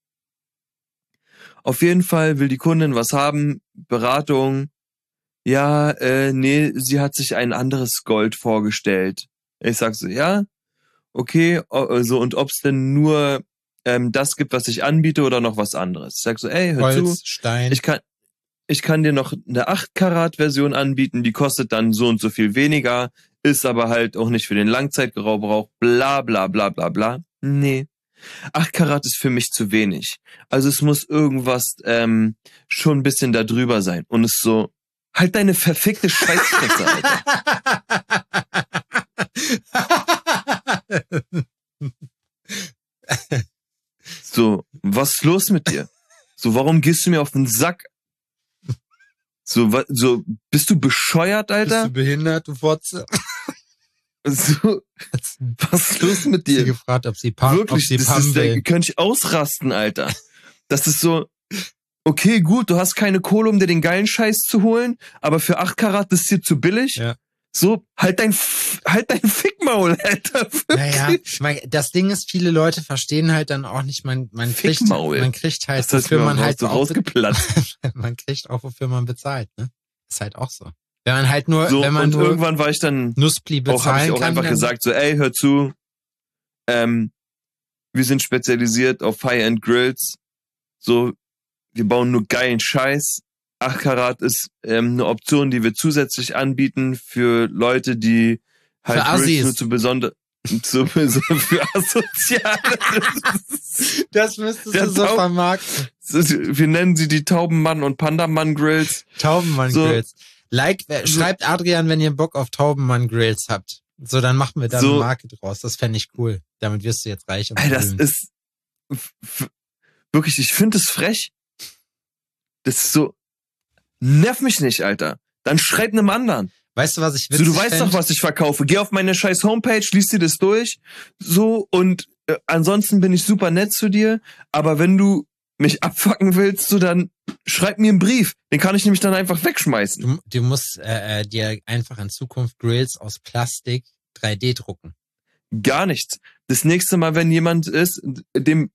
Auf jeden Fall will die Kundin was haben, Beratung. Ja, äh, nee, sie hat sich ein anderes Gold vorgestellt. Ich sag so, ja, okay, also, und ob's denn nur ähm, das gibt, was ich anbiete oder noch was anderes. Ich sag so, ey, hör Holz, zu, Stein. ich kann, ich kann dir noch eine acht Karat Version anbieten, die kostet dann so und so viel weniger, ist aber halt auch nicht für den Langzeitgebrauch, bla bla bla bla bla. Nee. acht Karat ist für mich zu wenig. Also es muss irgendwas ähm, schon ein bisschen da drüber sein. Und es so, halt deine verfickte Scheißfresse, Alter. So, was ist los mit dir? So, warum gehst du mir auf den Sack? So, wa- so bist du bescheuert, Alter? Bist du behindert, du Fotze? So, was ist los mit Sie dir? gefragt, ob sie Pam, ob Wirklich, sie das Pam ist, da will. könnte ich ausrasten, Alter. Das ist so, okay, gut, du hast keine Kohle, um dir den geilen Scheiß zu holen, aber für acht Karat ist dir zu billig. Ja. So, halt dein, F- halt dein Fickmaul, Alter. Naja, ich mein, das Ding ist, viele Leute verstehen halt dann auch nicht, man, man kriegt, Fickmaul. man kriegt halt, Das heißt, wofür man raus- halt so auch, rausgeplatzt. man kriegt auch, wofür man bezahlt, ne? Ist halt auch so. Wenn man halt nur, So, wenn man und nur irgendwann war ich dann Nuspli auch, habe ich bezahlen auch kann, einfach dann, gesagt, so, ey, hör zu, ähm, wir sind spezialisiert auf High-End Grills, so, wir bauen nur geilen Scheiß. acht Karat ist ähm, eine Option, die wir zusätzlich anbieten für Leute, die halt Für Grills Assis. nur zu besonder, zu, so für Asoziale. das müsstest Der du so Taub- vermarkten. Wir nennen sie die Taubenmann- und Pandamann-Grills. Taubenmann-Grills. So. Like, äh, So. schreibt Adrian, wenn ihr Bock auf Taubenmann-Grills habt. So, dann machen wir da So. eine Marke draus. Das fände ich cool. Damit wirst du jetzt reich und Ey, das berühmt. ist f- f- wirklich, ich finde es frech. Das ist so, nerv mich nicht, Alter. Dann schreib einem anderen. Weißt du, was ich So, witzig du weißt fänd? doch, was ich verkaufe. Geh auf meine scheiß Homepage, lies dir das durch. So, und äh, ansonsten bin ich super nett zu dir. Aber wenn du mich abfacken willst, so dann schreib mir einen Brief. Den kann ich nämlich dann einfach wegschmeißen. Du, du musst äh, äh, dir einfach in Zukunft Grills aus Plastik drei D drucken. Gar nichts. Das nächste Mal, wenn jemand ist, dem,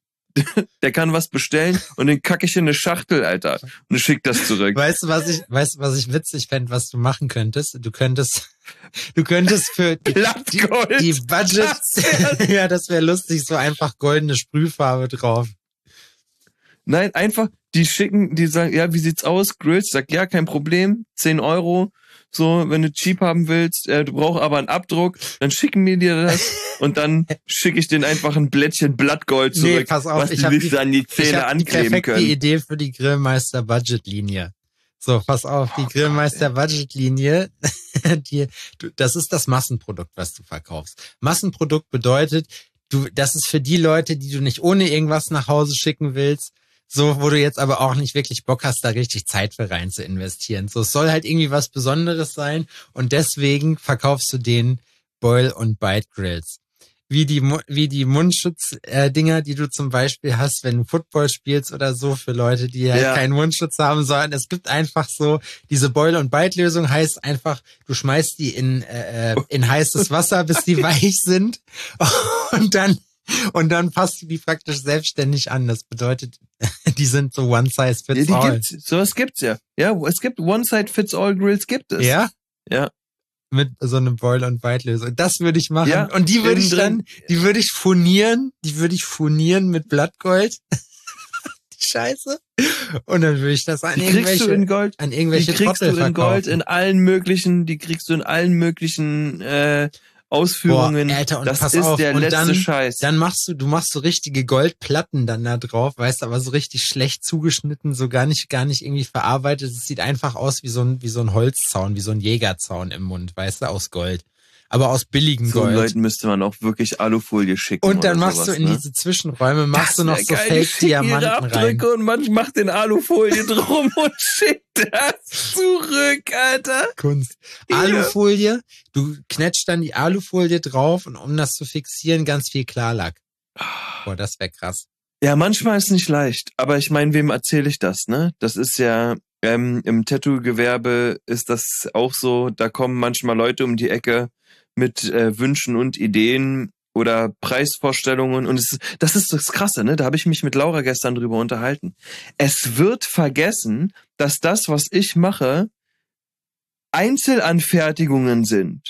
der kann was bestellen und den kacke ich in eine Schachtel, Alter. Und schick das zurück. Weißt du, was ich, weißt du, was ich witzig fände, was du machen könntest? Du könntest, du könntest für die, die, Blattgold. die Budget, Das ja, das wäre lustig, so einfach goldene Sprühfarbe drauf. Nein, einfach, die schicken, die sagen, ja, wie sieht's aus? Grills, sag, ja, kein Problem, zehn Euro. So, wenn du cheap haben willst, äh, du brauchst aber einen Abdruck, dann schicken wir dir das und dann schicke ich denen einfach ein Blättchen Blattgold zurück, Nee, pass auf, was ich die hab sich die- an die Ich Zähne habe die ankleben perfekte können. Idee für die Grillmeister Budget-Linie. So, pass auf, die Grillmeister Budget-Linie, die, du, das ist das Massenprodukt, was du verkaufst. Massenprodukt bedeutet, du, das ist für die Leute, die du nicht ohne irgendwas nach Hause schicken willst, so, wo du jetzt aber auch nicht wirklich Bock hast, da richtig Zeit für rein zu investieren. So, es soll halt irgendwie was Besonderes sein und deswegen verkaufst du den Boil- und Bite-Grills. Wie die, Mu- wie die Mundschutz-Dinger, die du zum Beispiel hast, wenn du Football spielst oder so, für Leute, die halt Ja. keinen Mundschutz haben sollen. Es gibt einfach so, diese Boil- und Bite-Lösung heißt einfach, du schmeißt die in, äh, äh, in heißes Wasser, bis die weich sind und dann und dann passt du die praktisch selbstständig an. Das bedeutet, die sind so one size Ja, fits die all. gibt's, sowas gibt's ja. Ja, es gibt One-Size-Fits-All-Grills, gibt es. Ja? Ja. Mit so einem Boil- und Bite-Lösung. Das würde ich machen. Ja, und die würde ich innen dann, die würde ich furnieren, die würde ich furnieren mit Blattgold. Die Scheiße. Und dann würde ich das an Die kriegst du irgendwelche, in Gold. an Die irgendwelche kriegst du Trottel in Gold verkaufen. in allen möglichen, die kriegst du in allen möglichen äh, Ausführungen. Boah, Alter, und das pass ist auf, der und letzte dann- Scheiß. Dann machst du, du machst so richtige Goldplatten dann da drauf, weißt du, aber so richtig schlecht zugeschnitten, so gar nicht, gar nicht irgendwie verarbeitet. Es sieht einfach aus wie so ein, wie so ein Holzzaun, wie so ein Jägerzaun im Mund, weißt du, aus Gold. aber aus billigem So Gold. Leuten müsste man auch wirklich Alufolie schicken. Und dann oder machst sowas, du in ne? diese Zwischenräume, machst Das du noch wär so geil, die schicken ihre Fake-Diamanten rein. Abdrücke und man macht den Alufolie drum und schickt das zurück, Alter. Kunst. Ja. Alufolie, du knetscht dann die Alufolie drauf und um das zu fixieren, ganz viel Klarlack. Boah, das wäre krass. Ja, manchmal ist nicht leicht, aber ich meine, wem erzähle ich das, ne? Das ist ja, ähm, im Tattoo-Gewerbe ist das auch so, da kommen manchmal Leute um die Ecke mit äh, Wünschen und Ideen oder Preisvorstellungen und es ist, das ist das Krasse, ne? Da habe ich mich mit Laura gestern drüber unterhalten. Es wird vergessen, dass das, was ich mache, Einzelanfertigungen sind.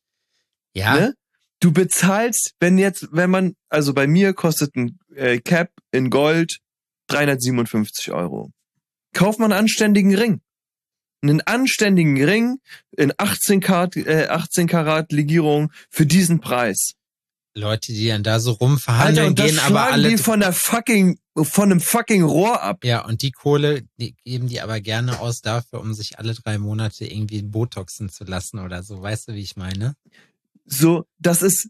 Ja, Ne? Du bezahlst, wenn jetzt, wenn man, also bei mir kostet ein äh, Cap in Gold dreihundertsiebenundfünfzig Euro. Kauf mal einen anständigen Ring. Einen anständigen Ring in achtzehn Karat, äh, achtzehn Karat Legierung für diesen Preis. Leute, die dann da so Alter, rumverhandeln, und das gehen aber schlagen alle... die von der fucking, von einem fucking Rohr ab. Ja, und die Kohle die geben die aber gerne aus dafür, um sich alle drei Monate irgendwie botoxen zu lassen oder so. Weißt du, wie ich meine? So, das ist,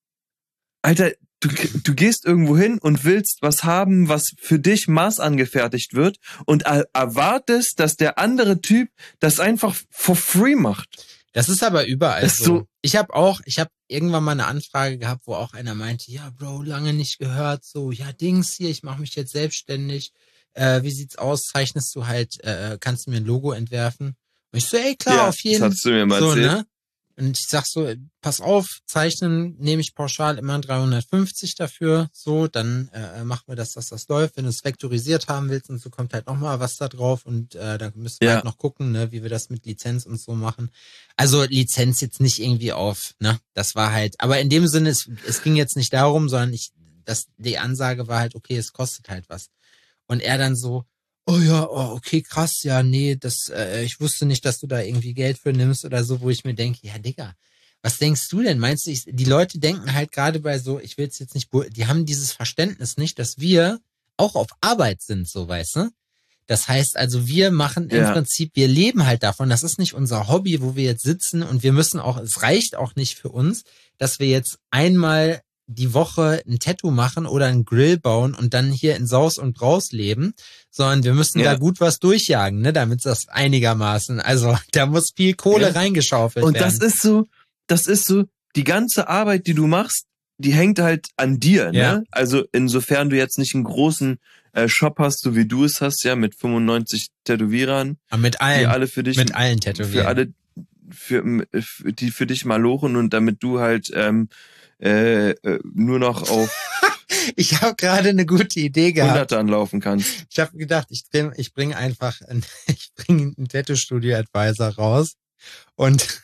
Alter, du, du gehst irgendwo hin und willst was haben, was für dich maßangefertigt wird und er, erwartest, dass der andere Typ das einfach for free macht. Das ist aber überall Das ist so. so- Ich habe auch, ich habe irgendwann mal eine Anfrage gehabt, wo auch einer meinte, ja, Bro, lange nicht gehört, so, ja, Dings hier, ich mache mich jetzt selbstständig. Äh, wie sieht's aus? Zeichnest du halt, äh, kannst du mir ein Logo entwerfen? Und ich so, ey, klar, Ja, auf jeden das hast du mir mal so, erzählt. ne? Und ich sag so, pass auf, zeichnen nehme ich pauschal immer dreihundertfünfzig dafür, so, dann äh, machen wir das, dass das läuft. Wenn du es vektorisiert haben willst und so, kommt halt nochmal was da drauf und äh, da müssen wir Ja. halt noch gucken, ne, wie wir das mit Lizenz und so machen. Also Lizenz jetzt nicht irgendwie auf, ne, das war halt, aber in dem Sinne, es, es ging jetzt nicht darum, sondern ich, das, die Ansage war halt, okay, es kostet halt was. Und er dann so, oh ja, oh, okay, krass, ja, nee, das, äh, ich wusste nicht, dass du da irgendwie Geld für nimmst oder so, wo ich mir denke, ja, Digga, was denkst du denn? Meinst du, ich, die Leute denken halt gerade bei so, ich will es jetzt nicht, bu- die haben dieses Verständnis nicht, dass wir auch auf Arbeit sind, so, weißt du? Das heißt also, wir machen im Ja. Prinzip, wir leben halt davon, das ist nicht unser Hobby, wo wir jetzt sitzen und wir müssen auch, es reicht auch nicht für uns, dass wir jetzt einmal die Woche ein Tattoo machen oder einen Grill bauen und dann hier in Saus und Braus leben, sondern wir müssen Ja. da gut was durchjagen, ne, damit das einigermaßen, also da muss viel Kohle Ja. reingeschaufelt Und werden. das ist so, das ist so, die ganze Arbeit, die du machst, die hängt halt an dir, ne? Ja. Also insofern du jetzt nicht einen großen äh, Shop hast, so wie du es hast, ja, mit fünfundneunzig Tätowierern, Aber mit die allen, alle für dich, mit allen Tätowieren. für alle, für, für die für dich malochen und damit du halt ähm, äh, äh, nur noch auf Ich habe gerade eine gute Idee gehabt. Hunderte anlaufen kannst. Ich habe gedacht, ich bringe ich bring einfach ein, ich bring einen Tattoo-Studio-Advisor raus und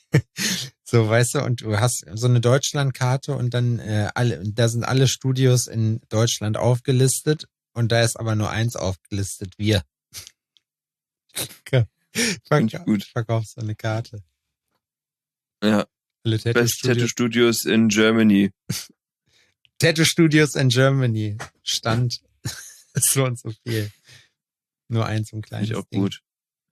so, weißt du, und du hast so eine Deutschlandkarte und dann äh, alle, da sind alle Studios in Deutschland aufgelistet und da ist aber nur eins aufgelistet, wir. Finde Verk ich gut. Verkaufst so eine Karte. Ja, Alle Best Tattoo-Studios. Tattoo Studios in Germany. Tattoo-Studios in Germany. Stand so und so viel. Nur eins und Finde kleines ich auch Ding. gut.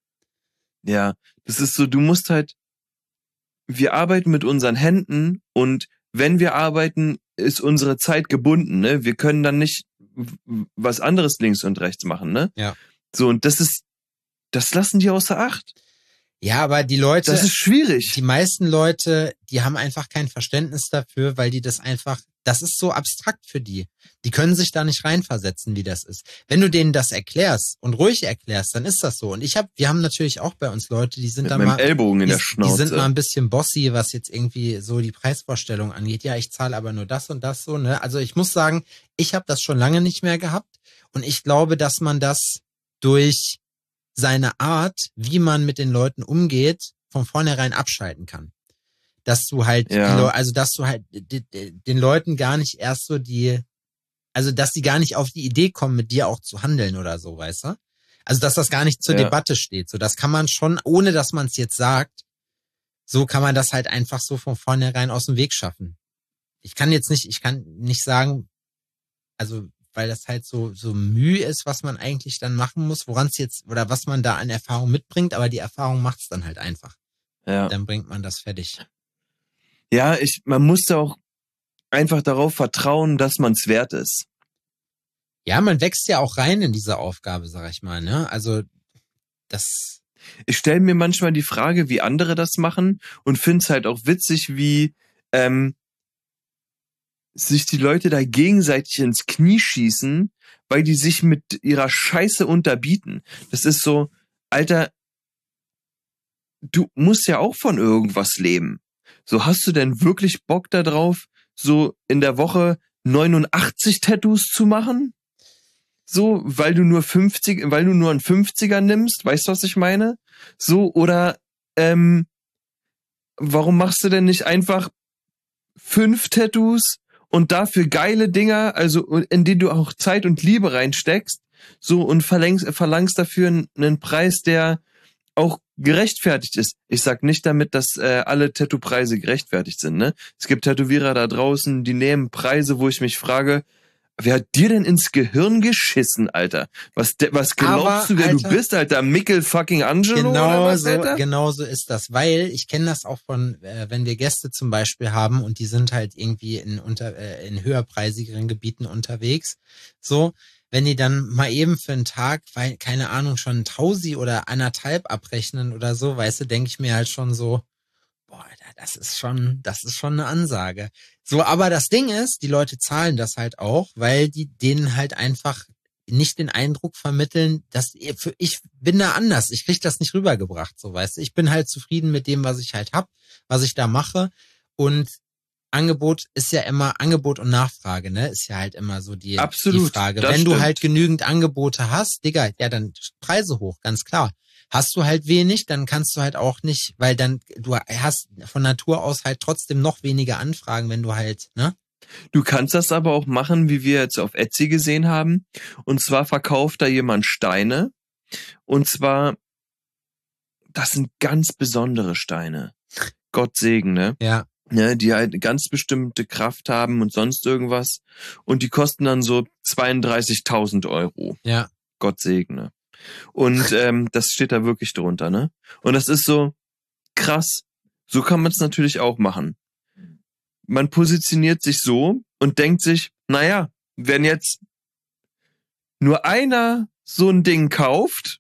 Ja, das ist so, du musst halt, wir arbeiten mit unseren Händen und wenn wir arbeiten, ist unsere Zeit gebunden, ne? Wir können dann nicht w- was anderes links und rechts machen, ne? Ja. So, und das ist, das lassen die außer Acht. Ja, aber die Leute, Das ist schwierig. die meisten Leute, die haben einfach kein Verständnis dafür, weil die das einfach, das ist so abstrakt für die. Die können sich da nicht reinversetzen, wie das ist. Wenn du denen das erklärst und ruhig erklärst, dann ist das so. Und ich habe, wir haben natürlich auch bei uns Leute, die sind Mit da meinem mal, Ellbogen in die, der Schnauze. die sind mal ein bisschen bossy, was jetzt irgendwie so die Preisvorstellung angeht. Ja, ich zahle aber nur das und das so, ne? Also ich muss sagen, ich habe das schon lange nicht mehr gehabt und ich glaube, dass man das durch seine Art, wie man mit den Leuten umgeht, von vornherein abschalten kann. Dass du halt, Ja. die Leu- also dass du halt d- d- den Leuten gar nicht erst so die, also dass die gar nicht auf die Idee kommen, mit dir auch zu handeln oder so, weißt du? Also dass das gar nicht zur Ja. Debatte steht. So, das kann man schon, ohne dass man es jetzt sagt, so kann man das halt einfach so von vornherein aus dem Weg schaffen. Ich kann jetzt nicht, ich kann nicht sagen, also weil das halt so so Mühe ist, was man eigentlich dann machen muss, woran es jetzt oder was man da an Erfahrung mitbringt, aber die Erfahrung macht's dann halt einfach. Ja. Dann bringt man das fertig. Ja, ich, man muss auch einfach darauf vertrauen, dass man es wert ist. Ja, man wächst ja auch rein in diese Aufgabe, sag ich mal, ne? Also, das... Ich stelle mir manchmal die Frage, wie andere das machen und finde es halt auch witzig, wie ähm, sich die Leute da gegenseitig ins Knie schießen, weil die sich mit ihrer Scheiße unterbieten. Das ist so, Alter, du musst ja auch von irgendwas leben. So, hast du denn wirklich Bock da drauf, so in der Woche neunundachtzig Tattoos zu machen? So, weil du nur fünfzig, weil du nur einen fünfziger nimmst, weißt du, was ich meine? So, oder ähm, warum machst du denn nicht einfach fünf Tattoos und dafür geile Dinger, also in die du auch Zeit und Liebe reinsteckst, so und verlangst, verlangst dafür einen, einen Preis, der auch gerechtfertigt ist. Ich sag nicht damit, dass äh, alle Tattoo-Preise gerechtfertigt sind, ne? Es gibt Tätowierer da draußen, die nehmen Preise, wo ich mich frage, wer hat dir denn ins Gehirn geschissen, Alter? Was, was glaubst Aber, du, wer Alter, du bist, Alter? Mikkel fucking Angelo genau oder was, so, Alter? genau so ist das, weil ich kenne das auch von, äh, wenn wir Gäste zum Beispiel haben und die sind halt irgendwie in unter äh, in höherpreisigeren Gebieten unterwegs, so, wenn die dann mal eben für einen Tag, weil, keine Ahnung, schon ein Tausi oder anderthalb abrechnen oder so, weißt du, denke ich mir halt schon so, boah, das ist schon, das ist schon eine Ansage. So, aber das Ding ist, die Leute zahlen das halt auch, weil die denen halt einfach nicht den Eindruck vermitteln, dass ich bin da anders, ich krieg das nicht rübergebracht, so, weißt du. Ich bin halt zufrieden mit dem, was ich halt hab, was ich da mache, und Angebot ist ja immer, Angebot und Nachfrage, ne, ist ja halt immer so die, Absolut, die Frage. das Wenn stimmt. du halt genügend Angebote hast, Digga, ja, dann Preise hoch, ganz klar. Hast du halt wenig, dann kannst du halt auch nicht, weil dann, du hast von Natur aus halt trotzdem noch weniger Anfragen, wenn du halt, ne? Du kannst das aber auch machen, wie wir jetzt auf Etsy gesehen haben. Und zwar verkauft da jemand Steine. Und zwar, das sind ganz besondere Steine. Gott segne. Ja. Ne, die halt eine ganz bestimmte Kraft haben und sonst irgendwas. Und die kosten dann so zweiunddreißigtausend Euro. Ja. Gott segne. Und ähm, das steht da wirklich drunter, ne? Und das ist so krass. So kann man es natürlich auch machen. Man positioniert sich so und denkt sich, naja, wenn jetzt nur einer so ein Ding kauft,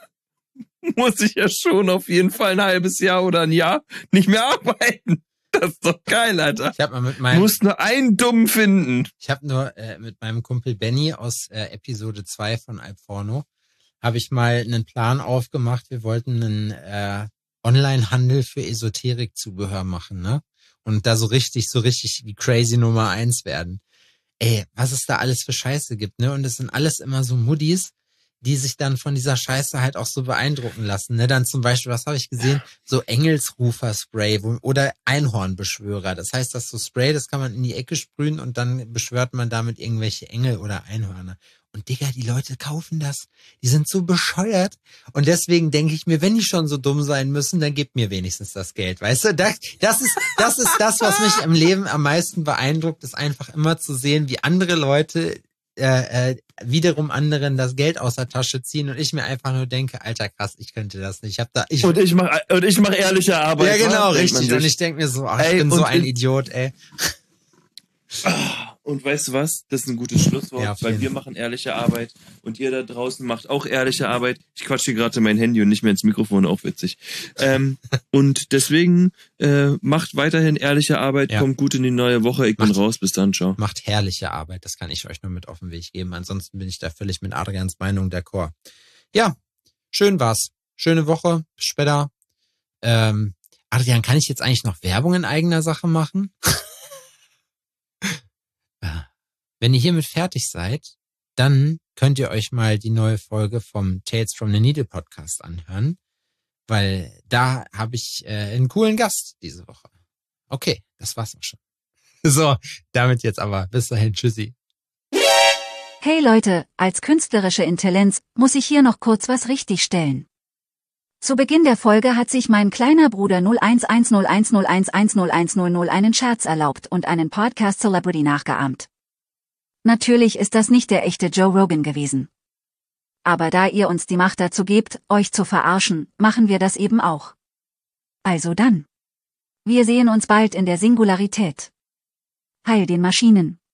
muss ich ja schon auf jeden Fall ein halbes Jahr oder ein Jahr nicht mehr arbeiten. Das ist doch geil, Alter. Ich hab mal mit meinem, Muss nur einen Dummen finden. ich habe nur äh, mit meinem Kumpel Benny aus äh, Episode zwei von Alporno habe ich mal einen Plan aufgemacht. Wir wollten einen äh, Online-Handel für Esoterik-Zubehör machen, ne? Und da so richtig, so richtig die crazy Nummer eins werden. Ey, was es da alles für Scheiße gibt, ne? Und es sind alles immer so Muddis, die sich dann von dieser Scheiße halt auch so beeindrucken lassen, ne? Dann zum Beispiel, was habe ich gesehen? So Engelsrufer-Spray wo, oder Einhornbeschwörer. Das heißt, das so Spray, das kann man in die Ecke sprühen und dann beschwört man damit irgendwelche Engel oder Einhörner. Und Digga, die Leute kaufen das. Die sind so bescheuert. Und deswegen denke ich mir, wenn die schon so dumm sein müssen, dann gebt mir wenigstens das Geld. Weißt du, das, das ist, das ist das, was mich im Leben am meisten beeindruckt, ist einfach immer zu sehen, wie andere Leute äh, äh, wiederum anderen das Geld aus der Tasche ziehen und ich mir einfach nur denke, Alter, krass, ich könnte das nicht. Ich hab da, ich, Und ich mach, und ich mach ehrliche Arbeit. ja, genau, denkt man richtig. sich. Und ich denke mir so, ach, ich Ey, bin so und ein in- Idiot, ey. Und weißt du was? Das ist ein gutes Schlusswort, Ja, auf weil jeden wir machen ehrliche Arbeit und ihr da draußen macht auch ehrliche Arbeit. Ich quatsche hier gerade in mein Handy und nicht mehr ins Mikrofon, auch witzig. ähm, und deswegen äh, macht weiterhin ehrliche Arbeit, Ja. kommt gut in die neue Woche. Ich bin Macht- raus, bis dann, ciao. Macht herrliche Arbeit, das kann ich euch nur mit auf den Weg geben. Ansonsten bin ich da völlig mit Adrians Meinung d'accord. Ja, schön war's. Schöne Woche, bis später. Ähm, Adrian, kann ich jetzt eigentlich noch Werbung in eigener Sache machen? Wenn ihr hiermit fertig seid, dann könnt ihr euch mal die neue Folge vom Tales from the Needle Podcast anhören, weil da habe ich äh, einen coolen Gast diese Woche. Okay, das war's auch schon. So, damit jetzt aber. Bis dahin, tschüssi. Hey Leute, als künstlerische Intelligenz muss ich hier noch kurz was richtigstellen. Zu Beginn der Folge hat sich mein kleiner Bruder null eins eins null eins null eins eins null eins null null einen Scherz erlaubt und einen Podcast-Celebrity nachgeahmt. Natürlich ist das nicht der echte Joe Rogan gewesen. Aber da ihr uns die Macht dazu gebt, euch zu verarschen, machen wir das eben auch. Also dann. Wir sehen uns bald in der Singularität. Heil den Maschinen.